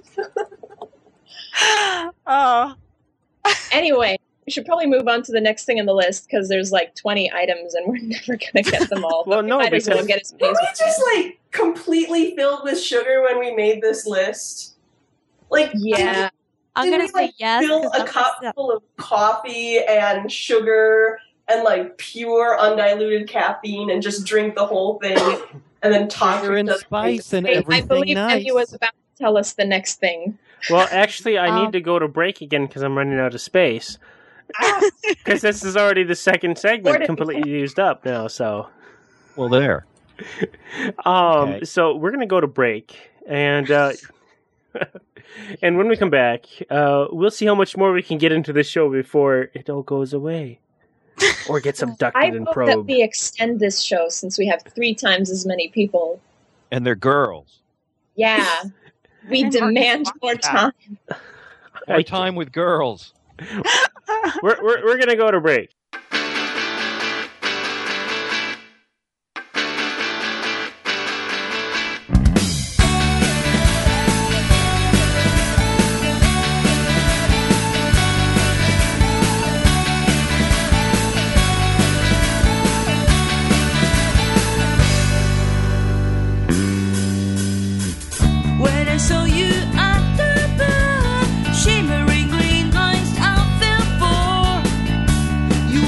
Oh. Anyway, we should probably move on to the next thing on the list because there's like twenty items and we're never going to get them all. Well, But we no, might as well because- get as many Were as we we just like completely filled with sugar when we made this list? Like, Yeah. I'm did gonna we, say like, yes. fill 'cause a that's cup the- full of coffee and sugar and like pure undiluted caffeine and just drink the whole thing and then talk Sugar to and each other. spice and Hey, I everything believe nice. Emmy was about to tell us the next thing. Well, actually, I Um, need to go to break again because I'm running out of space. Because this is already the second segment Order- completely used up now. So, Well, there. um, Okay. so we're gonna go to break, and uh, and when we come back, uh, we'll see how much more we can get into the show before it all goes away or gets I abducted and hope that probed. we extend this show since we have three times as many people. And they're girls. Yeah. We And demand Marcus more wants that. time. More I- time with girls. we're, we're we're gonna go to break. When I saw you at the bar, shimmering green lines I fell for. You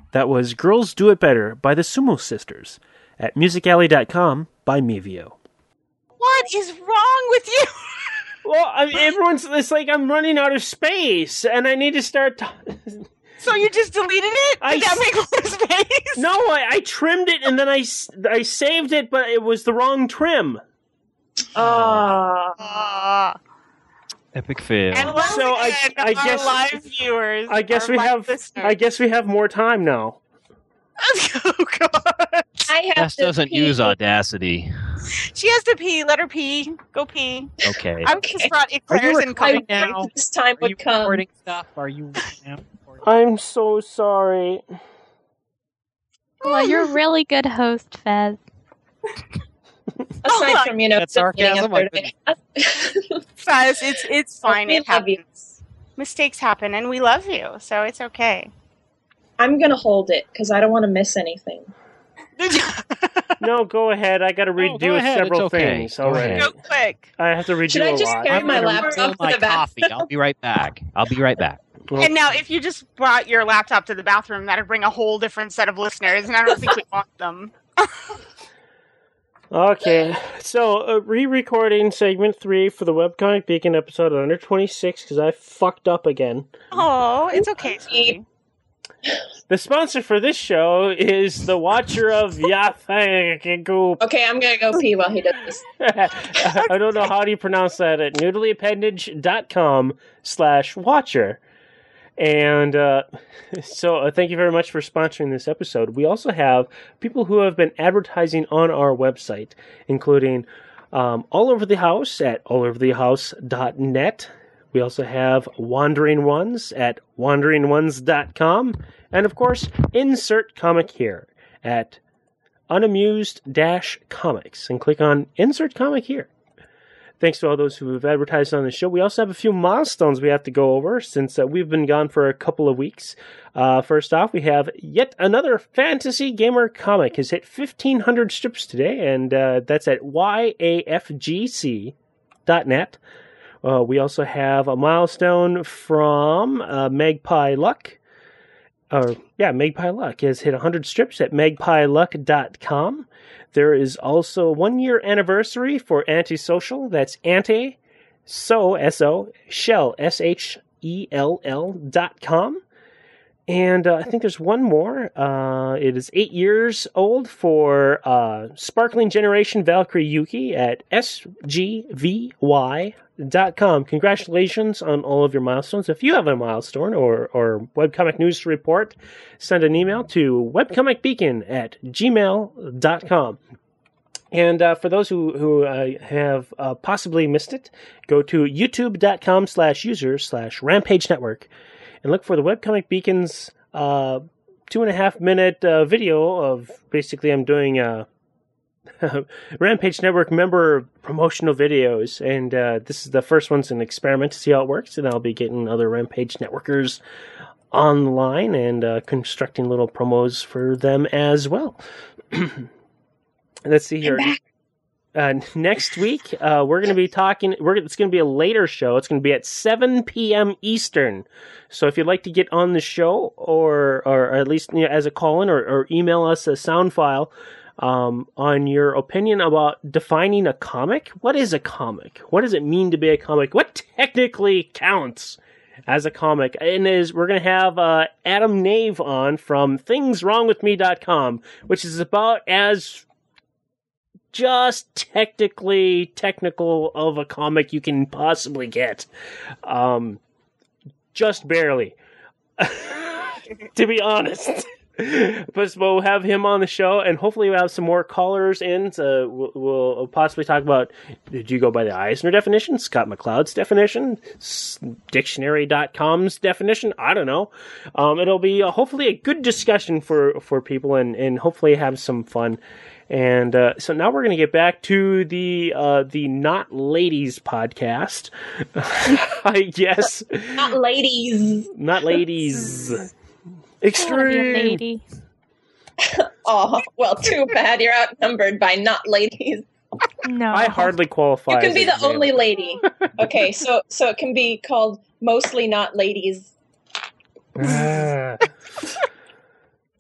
That was Girls Do It Better by the Sumo Sisters. At music alley dot com by Mevio. What is wrong with you? Well, I mean, everyone's, it's like I'm running out of space, and I need to start... T- So you just deleted it? Did I that make more space? No, I, I trimmed it, and then I, I saved it, but it was the wrong trim. Oh. Uh, Epic fail. and once So I- again, I our guess- live viewers, I guess our we live have. listeners. I guess we have more time now. Oh God! I have Jess to doesn't pee. use Audacity. She has to pee. Let her pee. Go pee. Okay. I've just brought Are you eclairs and recording coffee. now? This time Are you would come. recording stuff? Are you now? I'm so sorry. Well, you're a really good host, Fez. Aside from, you know, That's just getting sarcasm, up I there. Faz, it's it's fine. we It love you. happens. Mistakes happen, and we love you, so it's okay. I'm going to hold it because I don't want to miss anything. No, go ahead. I got to No, redo go ahead. several It's okay. things Go already. ahead. Go quick. I have to redo Should I a just lot. carry I'm my gonna laptop refill to my the bathroom? coffee. I'll be right back. I'll be right back. Well, And now, if you just brought your laptop to the bathroom, that'd bring a whole different set of listeners, and I don't think we want them. Okay, so uh, re-recording segment three for the Webcomic Beacon episode under twenty-six because I fucked up again. Oh, it's okay, sweetie. The sponsor for this show is the Watcher of Yathagoo. Okay, I'm going to go pee while he does this. I don't know how do you pronounce that at noodlyappendage.com slash watcher. And uh, so uh, thank you very much for sponsoring this episode. We also have people who have been advertising on our website, including um, All Over the House at all over the house dot net. We also have Wandering Ones at wandering ones dot com. And of course, Insert Comic Here at unamused-comics. And click on Insert Comic Here. Thanks to all those who have advertised on the show. We also have a few milestones we have to go over since uh, we've been gone for a couple of weeks. Uh, first off, we have yet another Fantasy Gamer comic has hit fifteen hundred strips today, and uh, that's at y a f g c dot net. Uh, we also have a milestone from uh, Magpie Luck. Or, yeah, Magpie Luck has hit one hundred strips at magpie luck dot com. There is also a one-year anniversary for Antisocial. That's Anti, so, S O, Shell, S H E L L dot com. And uh, I think there's one more. Uh, it is eight years old for uh, Sparkling Generation Valkyrie Yuki at S G V Y dot com. Congratulations on all of your milestones. If you have a milestone or, or webcomic news to report, send an email to webcomicbeacon at gmail dot com. And uh, for those who, who uh, have uh, possibly missed it, go to youtube.com slash user slash rampage network and look for the Webcomic Beacon's uh, two and a half minute uh, video of basically I'm doing uh, Rampage Network member promotional videos. And uh, this is the first one's an experiment to see how it works. And I'll be getting other Rampage Networkers online and uh, constructing little promos for them as well. Let's see here. Uh, next week, uh, we're going to be talking. We're it's going to be a later show. It's going to be at seven p.m. Eastern. So if you'd like to get on the show, or or at least you know, as a call-in, or, or email us a sound file um, on your opinion about defining a comic. What is a comic? What does it mean to be a comic? What technically counts as a comic? And is we're going to have uh, Adam Nave on from things wrong with me dot com, which is about as just technically technical of a comic you can possibly get. Um, just barely. To be honest. But we'll have him on the show, and hopefully we'll have some more callers in. So we'll, we'll possibly talk about, did you go by the Eisner definition, Scott McCloud's definition, dictionary dot com's definition? I don't know. Um, it'll be uh, hopefully a good discussion for, for people, and, and hopefully have some fun. And uh, so now we're going to get back to the uh, the Not Ladies podcast, I guess. Not ladies. Not ladies. Extreme. Extreme. Oh, well, too bad. You're outnumbered by not ladies. No. I hardly qualify. You can as be a the male. only lady. Okay, so so it can be called Mostly Not Ladies. Ah.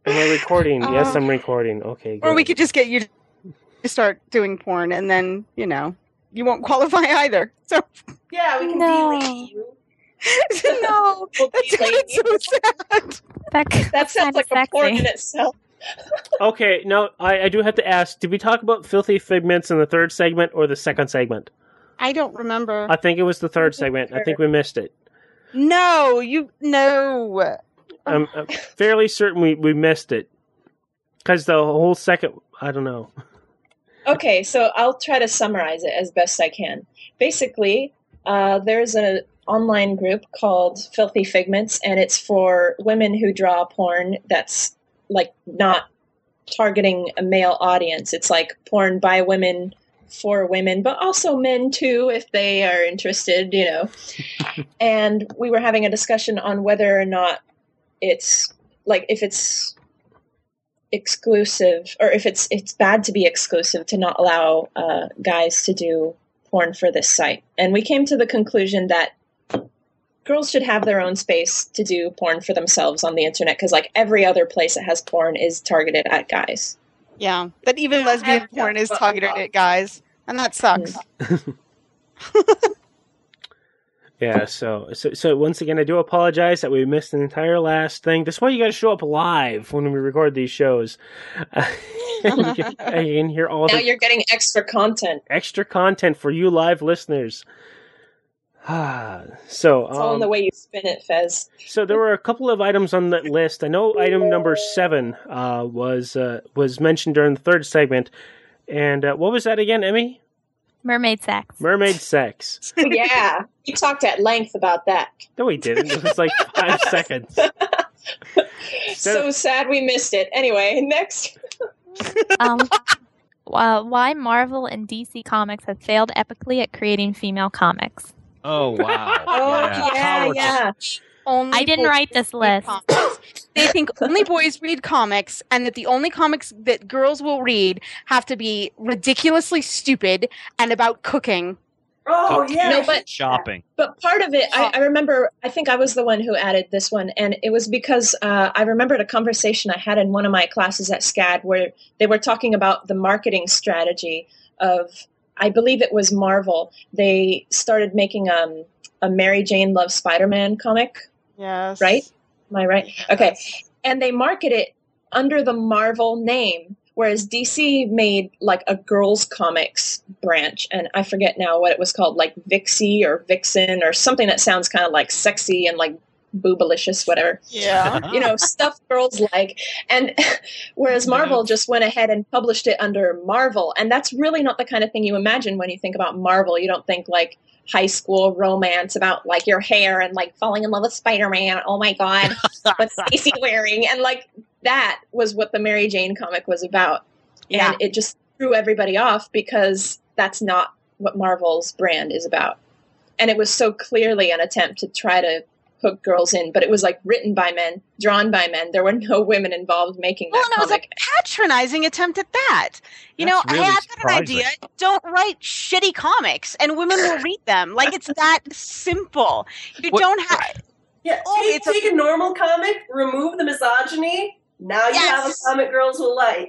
Am I recording? Uh, yes, I'm recording. Okay, good. Or we could just get you to start doing porn, and then you know you won't qualify either. So Yeah, we can No. delete you. no, We'll that's, delete that's so you. sad. That, That sounds like a porn in itself. Okay, now I, I do have to ask, did we talk about Filthy Figments in the third segment or the second segment? I don't remember. I think it was the third segment. I think we missed it. No, you no. I'm, I'm fairly certain we, we missed it. Because the whole second, I don't know. Okay, so I'll try to summarize it as best I can. Basically, uh, there's an online group called Filthy Figments, and it's for women who draw porn that's like not targeting a male audience. It's like porn by women for women, but also men too, if they are interested, you know. And we were having a discussion on whether or not it's like if it's exclusive, or if it's it's bad to be exclusive to not allow uh, guys to do porn for this site. And we came to the conclusion that girls should have their own space to do porn for themselves on the internet, because like every other place that has porn is targeted at guys. Yeah, but even lesbian porn is targeted at guys, and that sucks. Yeah, so, so so once again, I do apologize that we missed the entire last thing. That's why you got to show up live when we record these shows. Uh, you, can, you can hear all Now the you're getting extra content. extra content for you live listeners. Ah, so It's all in um, the way you spin it, Fez. so there were a couple of items on that list. I know item number seven uh, was uh, was mentioned during the third segment, and uh, what was that again, Emmy? Mermaid sex. Mermaid sex. Yeah, you talked at length about that. No, we didn't. It was like five seconds. So sad we missed it. Anyway, next. Um, uh, why Marvel and D C Comics have failed epically at creating female comics. Oh wow! Oh, yeah, yeah, Power- yeah. Only I didn't boys write this read list. comics. They think only boys read comics, and that the only comics that girls will read have to be ridiculously stupid and about cooking. Oh, Cook- yeah. No, but shopping. But part of it, I, I remember, I think I was the one who added this one, and it was because uh, I remembered a conversation I had in one of my classes at SCAD where they were talking about the marketing strategy of, I believe it was Marvel. They started making um, a Mary Jane Loves Spider-Man comic, Yes. right? Am I right? Okay. And they market it under the Marvel name, whereas D C made like a girls' comics branch, and I forget now what it was called, like Vixie or Vixen or something that sounds kind of like sexy and like boobalicious, whatever. Yeah. You know, stuff girls like. And whereas Marvel just went ahead and published it under Marvel, and that's really not the kind of thing you imagine when you think about Marvel. You don't think like high school romance about like your hair and like falling in love with Spider-Man. Oh my God, what's Stacey wearing? And like that was what the Mary Jane comic was about. Yeah. And it just threw everybody off because that's not what Marvel's brand is about. And it was so clearly an attempt to try to hook girls in, but it was like written by men, drawn by men. There were no women involved making that Well, and it was comic. a patronizing attempt at that. You That's know, really I have got an surprising. idea. Don't write shitty comics, and women will read them. Like, it's that simple. You What- don't have. Yeah, Oh, take, it's a- take a normal comic, remove the misogyny. Now you have a Yes. comic girls will like.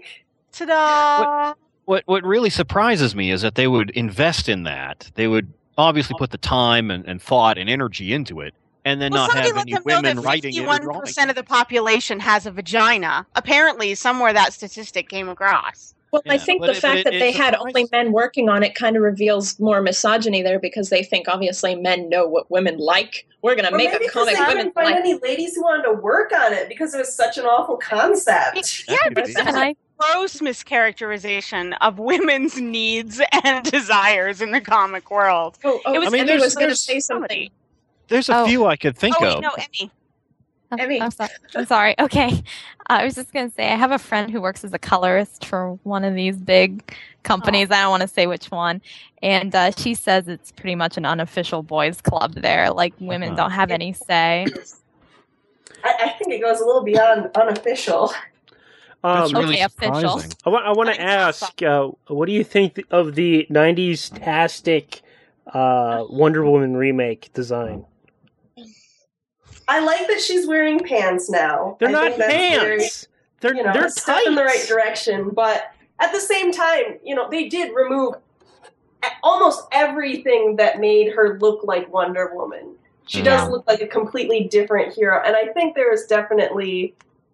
Ta-da! What what really surprises me is that they would invest in that. They would obviously put the time and, and thought and energy into it, and then Well, not somebody have let any them know women that writing it or fifty-one drawing. percent of the population has a vagina. Apparently, somewhere that statistic came across. Well, I Yeah, think but the it- but fact it- that it they had surprises- only men working on it kind of reveals more misogyny there, because they think obviously men know what women like. We're going to Or make maybe a because comic they women couldn't find like. any ladies who wanted to work on it because it was such an awful concept. Yeah, could but be. it's And I, a gross mischaracterization of women's needs and desires in the comic world. Oh, oh, It was- I mean, Emmy there's- was going to there's say something. comedy. There's a Oh. few I could think Oh, wait, of. no, Emmy. oh, Emmy. I'm sorry. I'm sorry. Okay. Uh, I was just going to say, I have a friend who works as a colorist for one of these big companies. I don't want to say which one. And uh, she says it's pretty much an unofficial boys' club there. Like, women Uh-huh. don't have any say. I, I think it goes a little beyond unofficial. That's Um, really Okay, official. surprising. I want, I want to ask, uh, what do you think of the nineties tastic uh, Wonder Woman remake design? I like that she's wearing pants now. They're I not think that's very- pants. They're you know, they're a step in the right tights. direction. But at the same time, you know, they did remove a- almost everything that made her look like Wonder Woman. She Yeah. does look like a completely different hero, and I think there is definitely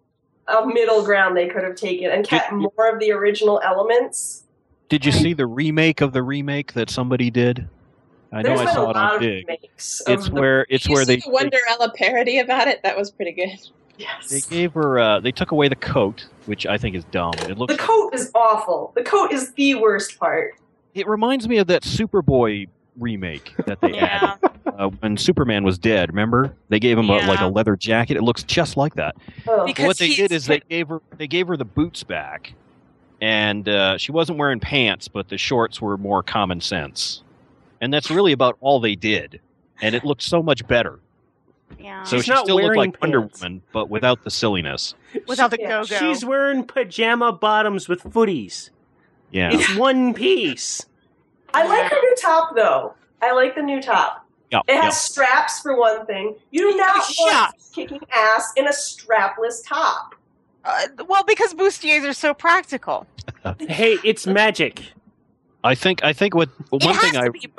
a middle ground they could have taken and kept more of the original elements. Did you see the remake of the remake that somebody did? I know There's I been saw a it lot on of Dig. remakes of It's the- where it's Did you where see they the Wonder Ella parody about it? That was pretty good. Yes. they gave her uh, they took away the coat, which I think is dumb. It looks The coat is awful. The coat is the worst part. It reminds me of that Superboy remake that they Yeah. added uh, when Superman was dead. Remember, they gave him a, like Yeah. a leather jacket. It looks just like that. Oh. Because But what they he's- did is they gave her they gave her the boots back, and uh, she wasn't wearing pants, but the shorts were more common sense, and that's really about all they did. And it looked so much better. Yeah. So She's she not still looked wearing like Wonder pants. Woman, but without the silliness. Without the Yeah. go-go. She's wearing pajama bottoms with footies. Yeah. It's one piece. I like her new top, though. I like the new top. Yeah, It has yeah. straps for one thing. You do not Yeah. want kicking ass in a strapless top. Uh, well, because bustiers are so practical. Hey, it's magic. I think I think what It one has thing to I be.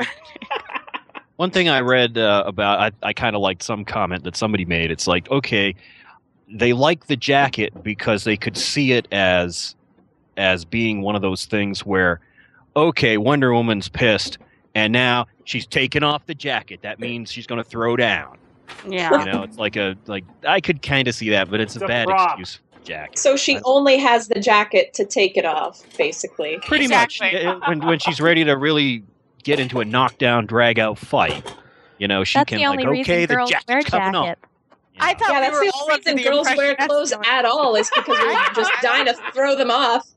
One thing I read uh, about, I, I kind of liked some comment that somebody made. It's like, okay, they like the jacket because they could see it as as being one of those things where, okay, Wonder Woman's pissed, and now she's taking off the jacket. That means she's going to throw down. Yeah. You know, it's like a like I could kind of see that, but it's, It's a a bad prop. excuse for the jacket. So she only has the jacket to take it off, basically. Pretty Exactly. much Yeah, when when she's ready to really get into a knockdown, drag out fight. You know, she That's can the only like, reason okay, the girls jacket's wear coming jacket. up. I thought Yeah, we that's were the all only under reason the girls wear impression clothes that's at all is because we're just dying to throw them off.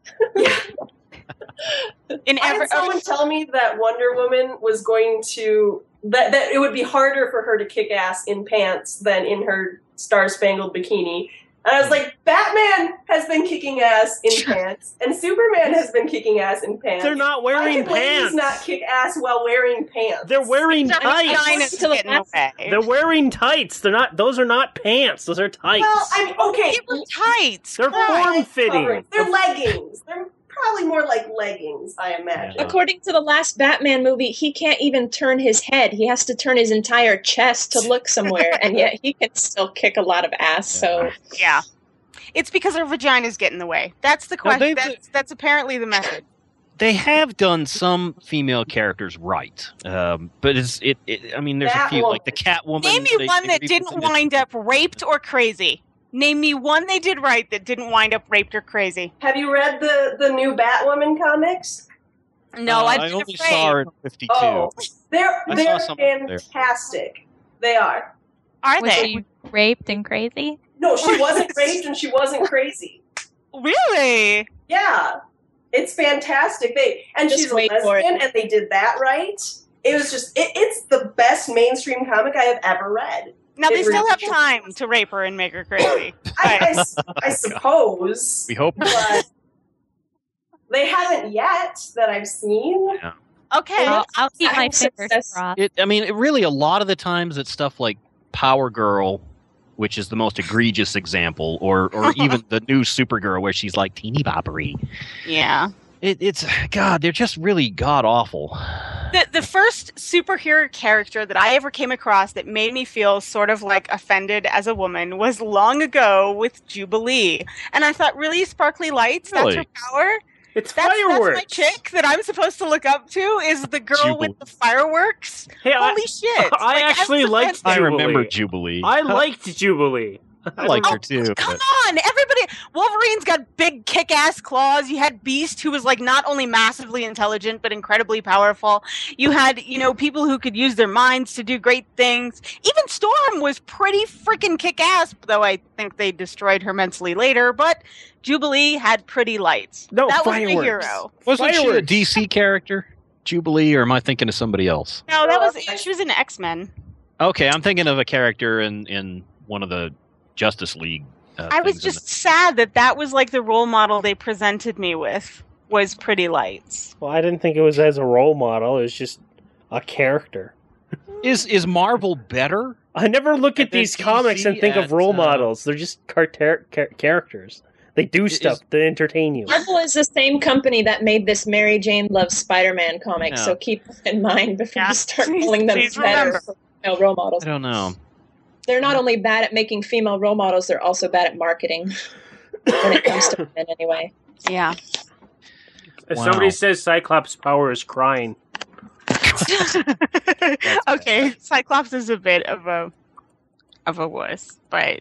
In I every, had someone tell me that Wonder Woman was going to that that it would be harder for her to kick ass in pants than in her Star Spangled Bikini. And I was like, Batman has been kicking ass in pants, and Superman has been kicking ass in pants. They're not Why wearing can ladies pants. not kick ass while wearing pants? They're wearing Their tights. vaginas To the get in the way. They're wearing tights. They're not. Those are not pants. Those are tights. Well, I mean, okay, They were tights. They're Christ. form fitting. coverings. They're leggings. They're probably more like leggings, I imagine. Yeah. According to the last Batman movie, he can't even turn his head. He has to turn his entire chest to look somewhere, and yet he can still kick a lot of ass. So Yeah. It's because her vaginas get in the way. That's the No, question. they- that's, that's apparently the method. They have done some female characters right, um, but it's it, it. I mean, there's a few Catwoman. like the Catwoman. Name me they- one they that didn't revisited- wind up raped or crazy. Name me one they did right that didn't wind up raped or crazy. Have you read the, the new Batwoman comics? No, Uh, I've I been only afraid. saw her in fifty-two. Oh, they're I they're saw some there. fantastic. They are. Are Was they? she raped and crazy? No, she wasn't raped and she wasn't crazy. Really? Yeah, it's fantastic. They and Just she's a wait for it. lesbian, and they did that right. It was just it, it's the best mainstream comic I have ever read. Now they It still have really- time to rape her and make her crazy. I, I s- I suppose, We hope. but they haven't yet that I've seen. Okay. I'll, I'll keep my I'm fingers success. crossed. It. I mean, it really, a lot of the times it's stuff like Power Girl, which is the most egregious example, or or even the new Supergirl where she's like teeny boppery. Yeah. It, it's God, they're just really god awful. The the first superhero character that I ever came across that made me feel sort of like offended as a woman was long ago with Jubilee. And I thought, really, sparkly lights? That's her Really? power? It's That's, that's fireworks. my chick that I'm supposed to look up to is the girl Jubilee. with the fireworks? Hey, I, Holy shit. I Like, actually I'm liked I Jubilee. remember Jubilee. I liked Jubilee. I liked Oh, her too. Come but- on, everybody! Wolverine's got big kick-ass claws. You had Beast, who was like not only massively intelligent but incredibly powerful. You had, you know, people who could use their minds to do great things. Even Storm was pretty freaking kick-ass, though I think they destroyed her mentally later. But Jubilee had pretty lights. No, that was my fireworks. hero. Wasn't she a Fireworks. D C character, Jubilee, or am I thinking of somebody else? No, that was she was an X-Men. Okay, I'm thinking of a character in, in one of the Justice League. Uh, I was things in just sad that that was like the role model they presented me with was Pretty Lights. Well, I didn't think it was as a role model. It was just a character. the- Is is Marvel better? I never look at And then these comics and D C think of adds, role uh, models. They're just carter- char- characters. They do stuff to entertain you. Marvel is the same company that made this Mary Jane Loves Spider-Man comic, Yeah. so keep that in mind before Yeah. you start Please- calling them please better remember. for female role models. I don't know. They're not only bad at making female role models, they're also bad at marketing when it comes to women anyway. Yeah. If Wow. somebody says Cyclops' power is crying, Okay, Cyclops is a bit of a of a wuss, but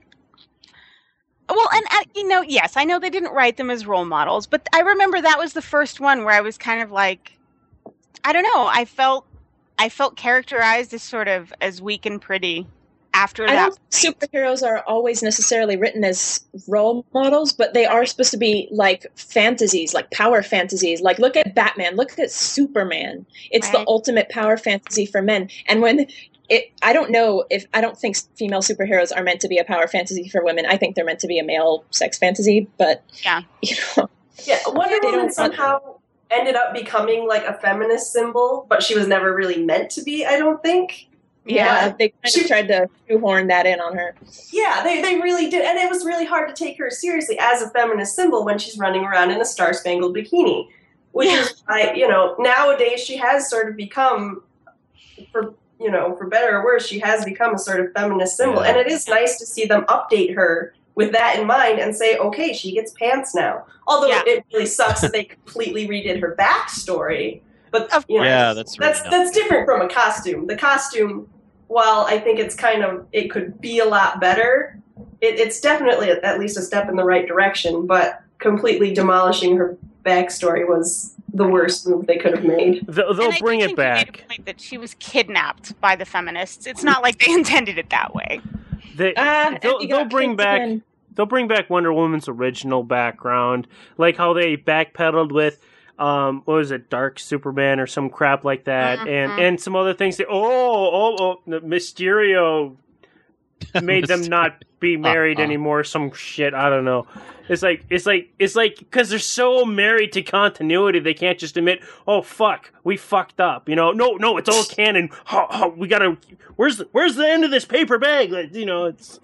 well, and uh, you know, yes, I know they didn't write them as role models, but I remember that was the first one where I was kind of like, I don't know, I felt I felt characterized as sort of as weak and pretty after I that. don't think superheroes are always necessarily written as role models, but they are supposed to be like fantasies, like power fantasies. Like, look at Batman, look at Superman. It's the Right. ultimate power fantasy for men. And when it, I don't know if, I don't think female superheroes are meant to be a power fantasy for women. I think they're meant to be a male sex fantasy, but, Yeah. you know. Yeah, Wonder They Woman don't- somehow ended up becoming like a feminist symbol, but she was never really meant to be, I don't think. Yeah, they kind She- of tried to shoehorn that in on her. Yeah, they, they really did. And it was really hard to take her seriously as a feminist symbol when she's running around in a star-spangled bikini. Which Yeah. is, I, you know, nowadays she has sort of become, for you know, for better or worse, she has become a sort of feminist symbol. Yeah. And it is nice to see them update her with that in mind and say, okay, she gets pants now. Although Yeah. it really sucks that they completely redid her backstory. But Of you know, Yeah, that's really that's not that's different from a costume. The costume, while I think it's kind of it could be a lot better, it, it's definitely at, at least a step in the right direction. But completely demolishing her backstory was the worst move they could have made. they'll, And they'll I bring do it think you made back. a point that she was kidnapped by the feminists. It's not like they intended it that way. They, Ah, they'll, you they'll got bring kids back. again. They'll bring back Wonder Woman's original background, like how they backpedaled with, um, what was it, Dark Superman or some crap like that, Mhm. and and some other things. That, oh, oh, oh, the Mysterio made them not be married Uh-uh. anymore. Some shit, I don't know. It's like it's like it's like because they're so married to continuity, they can't just admit, "Oh fuck, we fucked up." You know, no, no, it's all canon. How, how, we gotta. Where's the, where's the end of this paper bag? Like, you know, it's.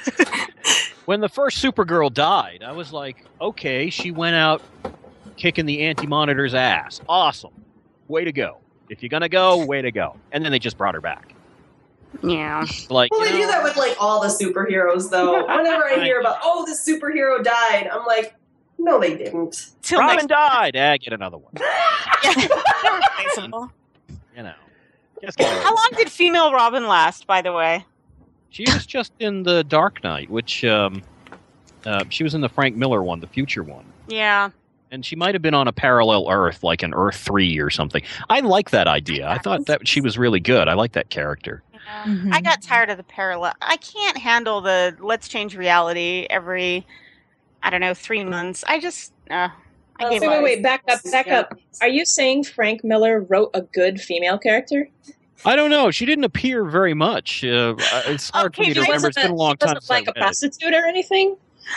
When the first Supergirl died, I was like, okay, she went out kicking the Anti-Monitor's ass. Awesome. Way to go. If you're going to go, way to go. And then they just brought her back. Yeah. Like, Well, you they do know, that with like all the superheroes, though. Whenever I hear about, oh, this superhero died, I'm like, no, they didn't. Till Robin next died. Ah, get another one. replaceable. You know. Just get How long did female Robin last, by the way? She was just in the Dark Knight, which um, uh, she was in the Frank Miller one, the future one. Yeah. And she might have been on a parallel Earth, like an Earth three or something. I like that idea. I thought that she was really good. I like that character. Mhm. I got tired of the parallel. I can't handle the let's change reality every, I don't know, three months. I just, uh, I That's gave Wait, up. wait, wait, back up, back up. Are you saying Frank Miller wrote a good female character? I don't know. She didn't appear very much. Uh, it's hard for Okay, me to she remember. It's been a long she time wasn't since I like a read it. prostitute or anything?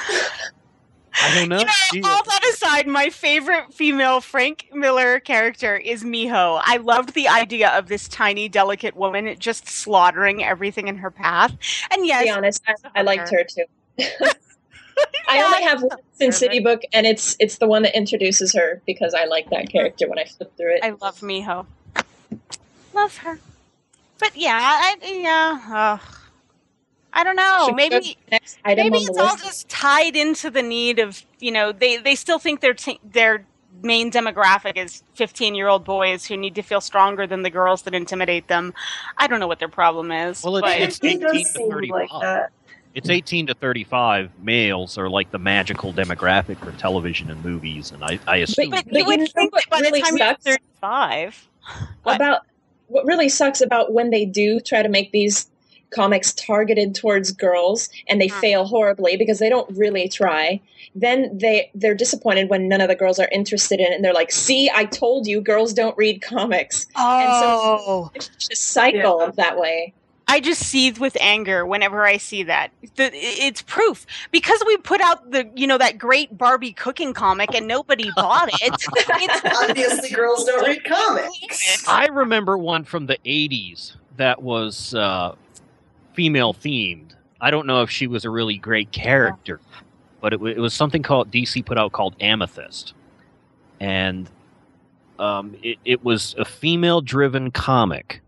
I don't know. You know, She- all that aside, my favorite female Frank Miller character is Miho. I loved the idea of this tiny, delicate woman just slaughtering everything in her path. And To yes, be honest, I, I liked her too. I only have one Sin City book, and it's it's the one that introduces her because I like that character when I flip through it. I love Miho. Love her. But yeah, I yeah. Ugh. I don't know. Should we go to Maybe the next item maybe on the it's all list? just tied into the need of, you know, they they still think their t- their main demographic is fifteen-year-old boys who need to feel stronger than the girls that intimidate them. I don't know what their problem is. Well, it's, but it's It does eighteen to seem thirty-five. like that. It's eighteen to thirty-five males are like the magical demographic for television and movies, and I, I assume. but But you you would know think what that by really the time you're sucks? thirty-five. What? About what really sucks about when they do try to make these comics targeted towards girls and they Hmm. fail horribly because they don't really try, then they they're disappointed when none of the girls are interested in it, and they're like, see, I told you girls don't read comics. Oh. And so it's just cycle Yeah. that way. I just seethe with anger whenever I see that. The, it's proof because we put out the you know that great Barbie cooking comic and nobody bought it. It's Obviously, girls don't read comics. I remember one from the eighties that was uh, female themed. I don't know if she was a really great character, but it, w- it was something called D C put out called Amethyst, and um, it, it was a female-driven comic,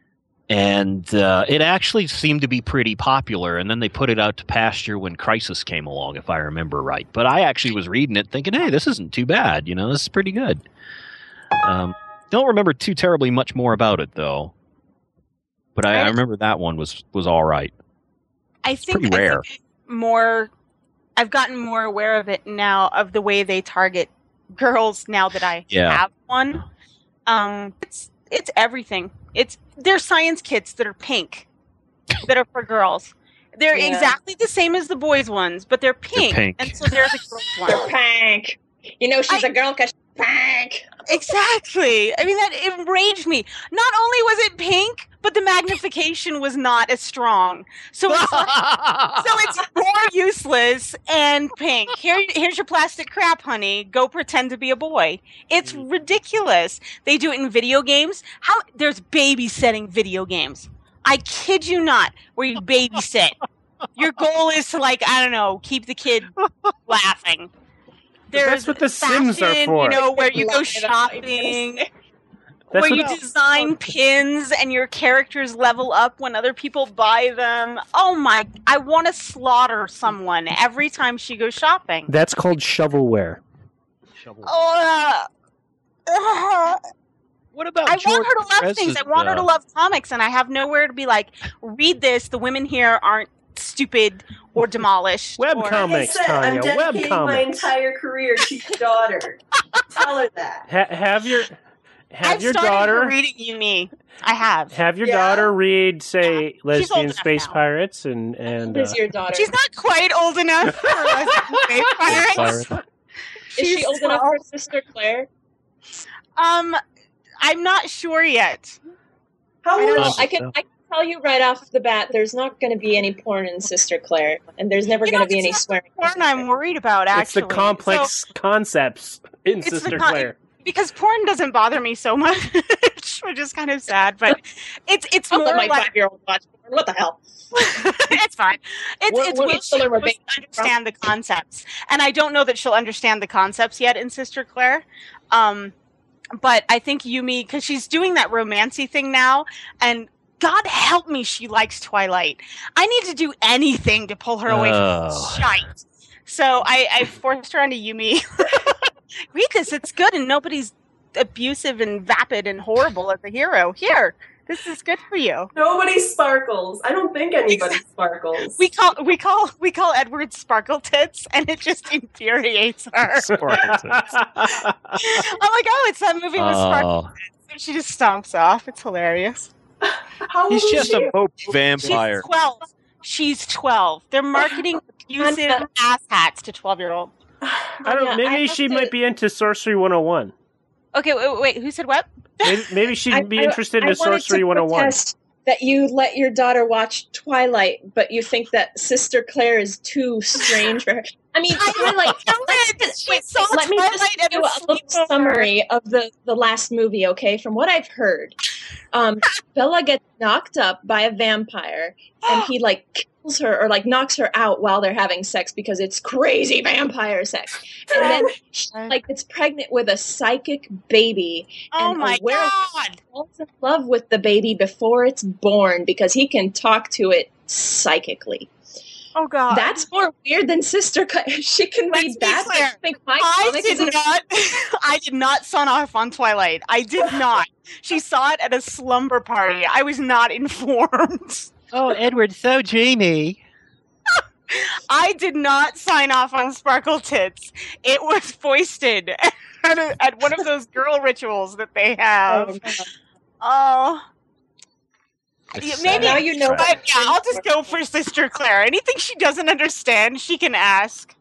and uh, it actually seemed to be pretty popular. And then they put it out to pasture when Crisis came along, if I remember right. But I actually was reading it, thinking, "Hey, this isn't too bad. You know, this is pretty good." Um, don't remember too terribly much more about it though, but I, I remember that one was was all right. I think pretty rare. I think more. I've gotten more aware of it now, of the way they target girls. Now that I Yeah. have one, um, it's it's everything. It's they're science kits that are pink, that are for girls. They're Yeah. exactly the same as the boys' ones, but they're pink, pink. and so they're the girls' ones. They're pink. You know she's a girl because she's pink. Exactly. I mean, that enraged me. Not only was it pink, but the magnification was not as strong. So it's like, so it's more useless and pink. Here, here's your plastic crap, honey. Go pretend to be a boy. It's ridiculous. They do it in video games. How there's babysitting video games. I kid you not, where you babysit. Your goal is to, like, I don't know, keep the kid laughing. There's That's what the Sims are fashion, for. You know, where you go Love it. shopping, That's where what- you design pins and your characters level up when other people buy them. Oh my! I want to slaughter someone every time she goes shopping. That's called shovelware. Oh, uh, uh, What about I George want her to love Perez's, things. I want her to uh, love comics, and I have nowhere to be like, read this. The women here aren't stupid or demolished. Web or, comics, I said, I'm Tanya. Web dedicating my comics. entire career to your daughter. Tell her that. Ha- have your have I've your started daughter reading Yumi. I have. have your Yeah. daughter read, say, She's old Lesbian enough Space now. Pirates, and and Who's uh, your daughter? She's not quite old enough for Lesbian Space Pirates. Pirate. Is she She's old enough twelve. for Sister Claire? Um, I'm not sure yet. How I old don't know. is I she? can I can tell you right off the bat, there's not going to be any porn in Sister Claire, and there's never You going know, to be it's any not swearing. Porn I'm worried about, it's actually. the complex concepts in It's the Sister con- Claire. So, because porn doesn't bother me so much, which is kind of sad, but it's it's I'll more let my like five-year-old watch porn. What the hell? it's fine. It's What- it's what what is Children were she based understand the concepts, and I don't know that she'll understand the concepts yet in Sister Claire. Um, but I think Yumi, because she's doing that romancy thing now, and God help me, she likes Twilight. I need to do anything to pull her away from Oh. this shite. So I, I forced her onto Yumi. Read this; it's good, and nobody's abusive and vapid and horrible as a hero. Here, this is good for you. Nobody sparkles. I don't think anybody sparkles. We call we call we call Edward Sparkle Tits, and it just infuriates her. Sparkle Tits. I'm like, oh, it's that movie with Sparkle Oh, Tits, and she just stomps off. It's hilarious. How old He's is just she? a pope vampire. She's twelve. She's twelve. They're marketing abusive ass hats to twelve year old. I don't. Yeah, Maybe I have she to- might be into Sorcery one oh one. Okay, wait, wait, who said what? Maybe, maybe she'd I- be I- interested I in wanted Sorcery to one oh one. protest that you let your daughter watch Twilight, but you think that Sister Claire is too strange for her. I mean, Twilight. She saw Let me just Twilight do and a a little sleepover. summary of the, the last movie, okay? From what I've heard, um, Bella gets knocked up by a vampire, and he like kills her or like knocks her out while they're having sex because it's crazy vampire sex. And then she like gets pregnant with a psychic baby, Oh and my a werewolf god! falls in love with the baby before it's born because he can talk to it psychically. Oh god! That's more weird than Sister Claire. She can Let's read be that. clear. I think my I comic is did an not. I did not sign off on Twilight. I did not. She saw it at a slumber party. I was not informed. oh, Edward, so dreamy. I did not sign off on Sparkle Tits. It was foisted at, a, at one of those girl rituals that they have. Oh. Yeah, maybe Now you know but what- yeah, I'll just go for Sister Claire. Anything she doesn't understand, she can ask.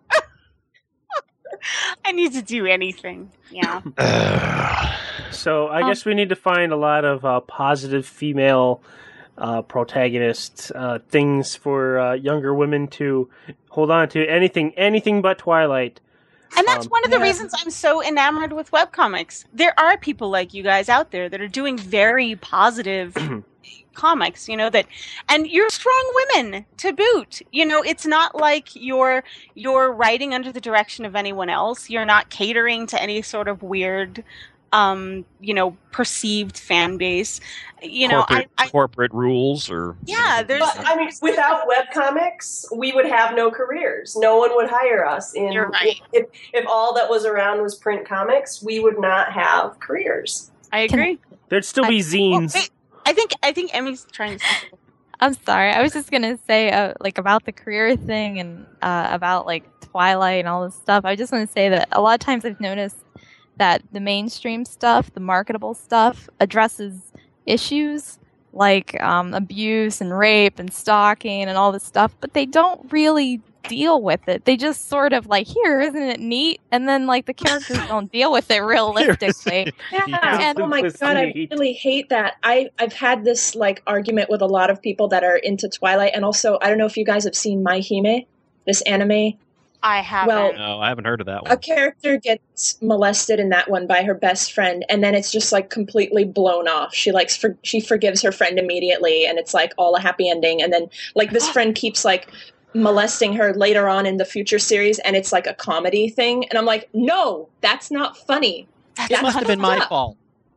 I need to do anything. Yeah. So I Um, guess we need to find a lot of uh, positive female uh, protagonists, uh, things for uh, younger women to hold on to. Anything, anything but Twilight. And that's Um, one of the yeah. reasons I'm so enamored with webcomics. There are people like you guys out there that are doing very positive comics, you know, that, and you're strong women to boot. You know, it's not like you're you're writing under the direction of anyone else. You're not catering to any sort of weird, um, you know, perceived fan base. You know, corporate, I, I corporate rules or yeah, there's. But, I mean, without webcomics, we would have no careers. No one would hire us. In, You're right. If, if all that was around was print comics, we would not have careers. I agree. There'd still be zines. Wait, I think I think Emmy's trying to. Say I'm sorry. I was just gonna say, uh, like, about the career thing and uh, about like Twilight and all this stuff. I just want to say that a lot of times I've noticed that the mainstream stuff, the marketable stuff, addresses issues like um, abuse and rape and stalking and all this stuff, but they don't really deal with it. They just sort of like, here, isn't it neat? And then like the characters don't deal with it realistically. Yeah. And- oh my god, I really hate that. I I've had this like argument with a lot of people that are into Twilight, and also I don't know if you guys have seen My Hime, this anime. I haven't. Well, no, I haven't heard of that a one. character gets molested in that one by her best friend, and then it's just like completely blown off. She like for, she forgives her friend immediately, and it's like all a happy ending. And then like this friend keeps like molesting her later on in the future series, and it's like a comedy thing. And I'm like, no, that's not funny. It That's must have been my fucked up. fault.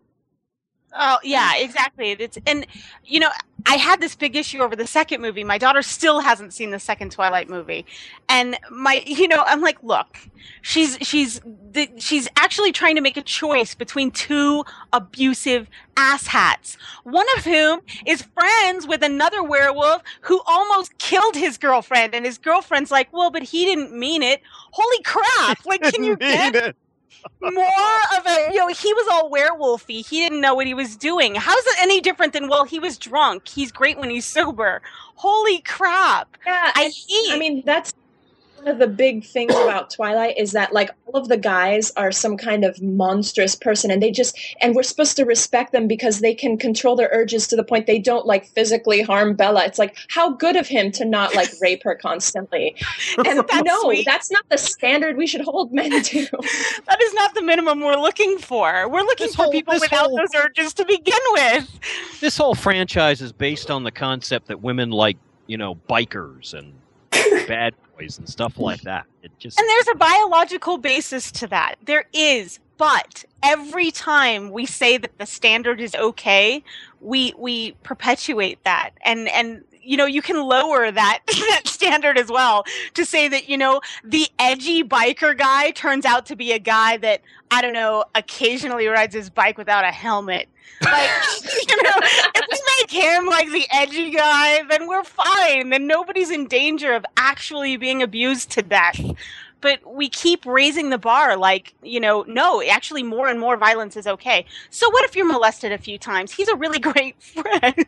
Oh yeah, exactly. It's and you know I had this big issue over the second movie. My daughter still hasn't seen the second Twilight movie, and my you know I'm like, look, she's she's the, she's actually trying to make a choice between two abusive asshats. One of whom is friends with another werewolf who almost killed his girlfriend, and his girlfriend's like, well, but he didn't mean it. Holy crap! Like, can you get more of a, you know, he was all werewolfy. He didn't know what he was doing. How's it any different than, well, he was drunk. He's great when he's sober. Holy crap. Yeah, I and- hate. I mean, that's one of the big things about Twilight is that like all of the guys are some kind of monstrous person, and they just and we're supposed to respect them because they can control their urges to the point they don't like physically harm Bella. It's like, how good of him to not like rape her constantly. And That's no, sweet. that's not the standard we should hold men to. That is not the minimum we're looking for. We're looking This for whole- people this without whole- those urges to begin with. This whole franchise is based on the concept that women like, you know, bikers and bad boys and stuff like that. It just And there's a biological basis to that. There is. But every time we say that the standard is okay, we we perpetuate that. And and you know, you can lower that that standard as well to say that, you know, the edgy biker guy turns out to be a guy that, I don't know, occasionally rides his bike without a helmet. Like, you know, if we make him like the edgy guy, then we're fine. Then nobody's in danger of actually being abused to death. But we keep raising the bar like, you know, no, actually more and more violence is okay. So what if you're molested a few times? He's a really great friend.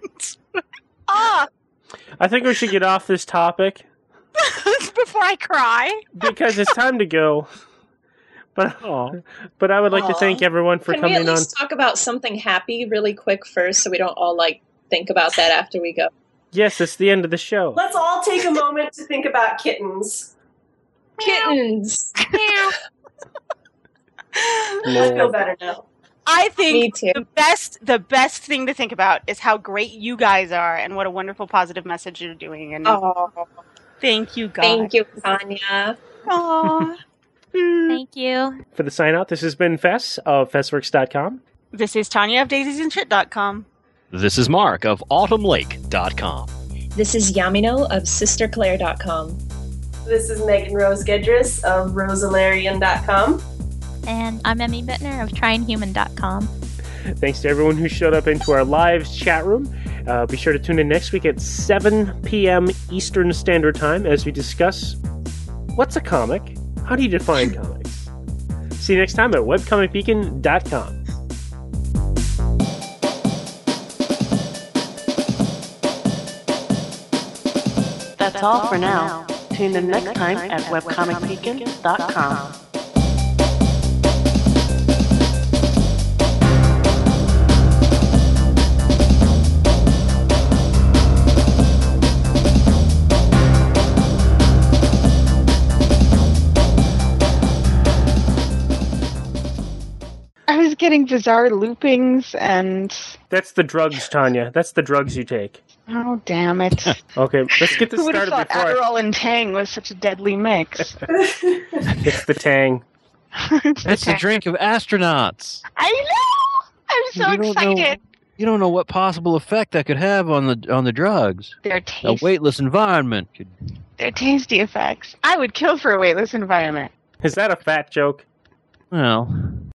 ah, I think we should get off this topic before I cry. because it's time to go. But but I would like to Aw. thank everyone for Can we coming at on. least talk about something happy really quick first, so we don't all like think about that after we go? Yes, it's the end of the show. Let's all take a moment to think about kittens. Kittens. I feel better now. I think Me too. the best the best thing to think about is how great you guys are and what a wonderful positive message you're doing. And Oh, thank you guys. thank you, Tanya. Aw. Thank you. For the sign out, this has been Fess of Fessworks dot com. This is Tanya of daisies and shit dot com. This is Mark of autumn lake dot com. This is Yamino of sister claire dot com. This is Megan Rose Gedris of rosalarian dot com. And I'm Emmy Bittner of trying human dot com. Thanks to everyone who showed up into our live chat room. Uh, be sure to tune in next week at seven p.m. Eastern Standard Time as we discuss what's a comic? How do you define comics? See you next time at webcomic beacon dot com. That's all for now. Tune in next time at webcomic beacon dot com. getting bizarre loopings and... That's the drugs, Tanya. That's the drugs you take. Oh, damn it. Okay, let's get this Who would have started thought before I... Adderall and Tang was such a deadly mix? It's the Tang. That's the drink of astronauts. I know! I'm so You don't know- excited. You don't know what possible effect that could have on the on the drugs. They're A tasty. weightless environment could. They're tasty effects. I would kill for a weightless environment. Is that a fat joke? Well,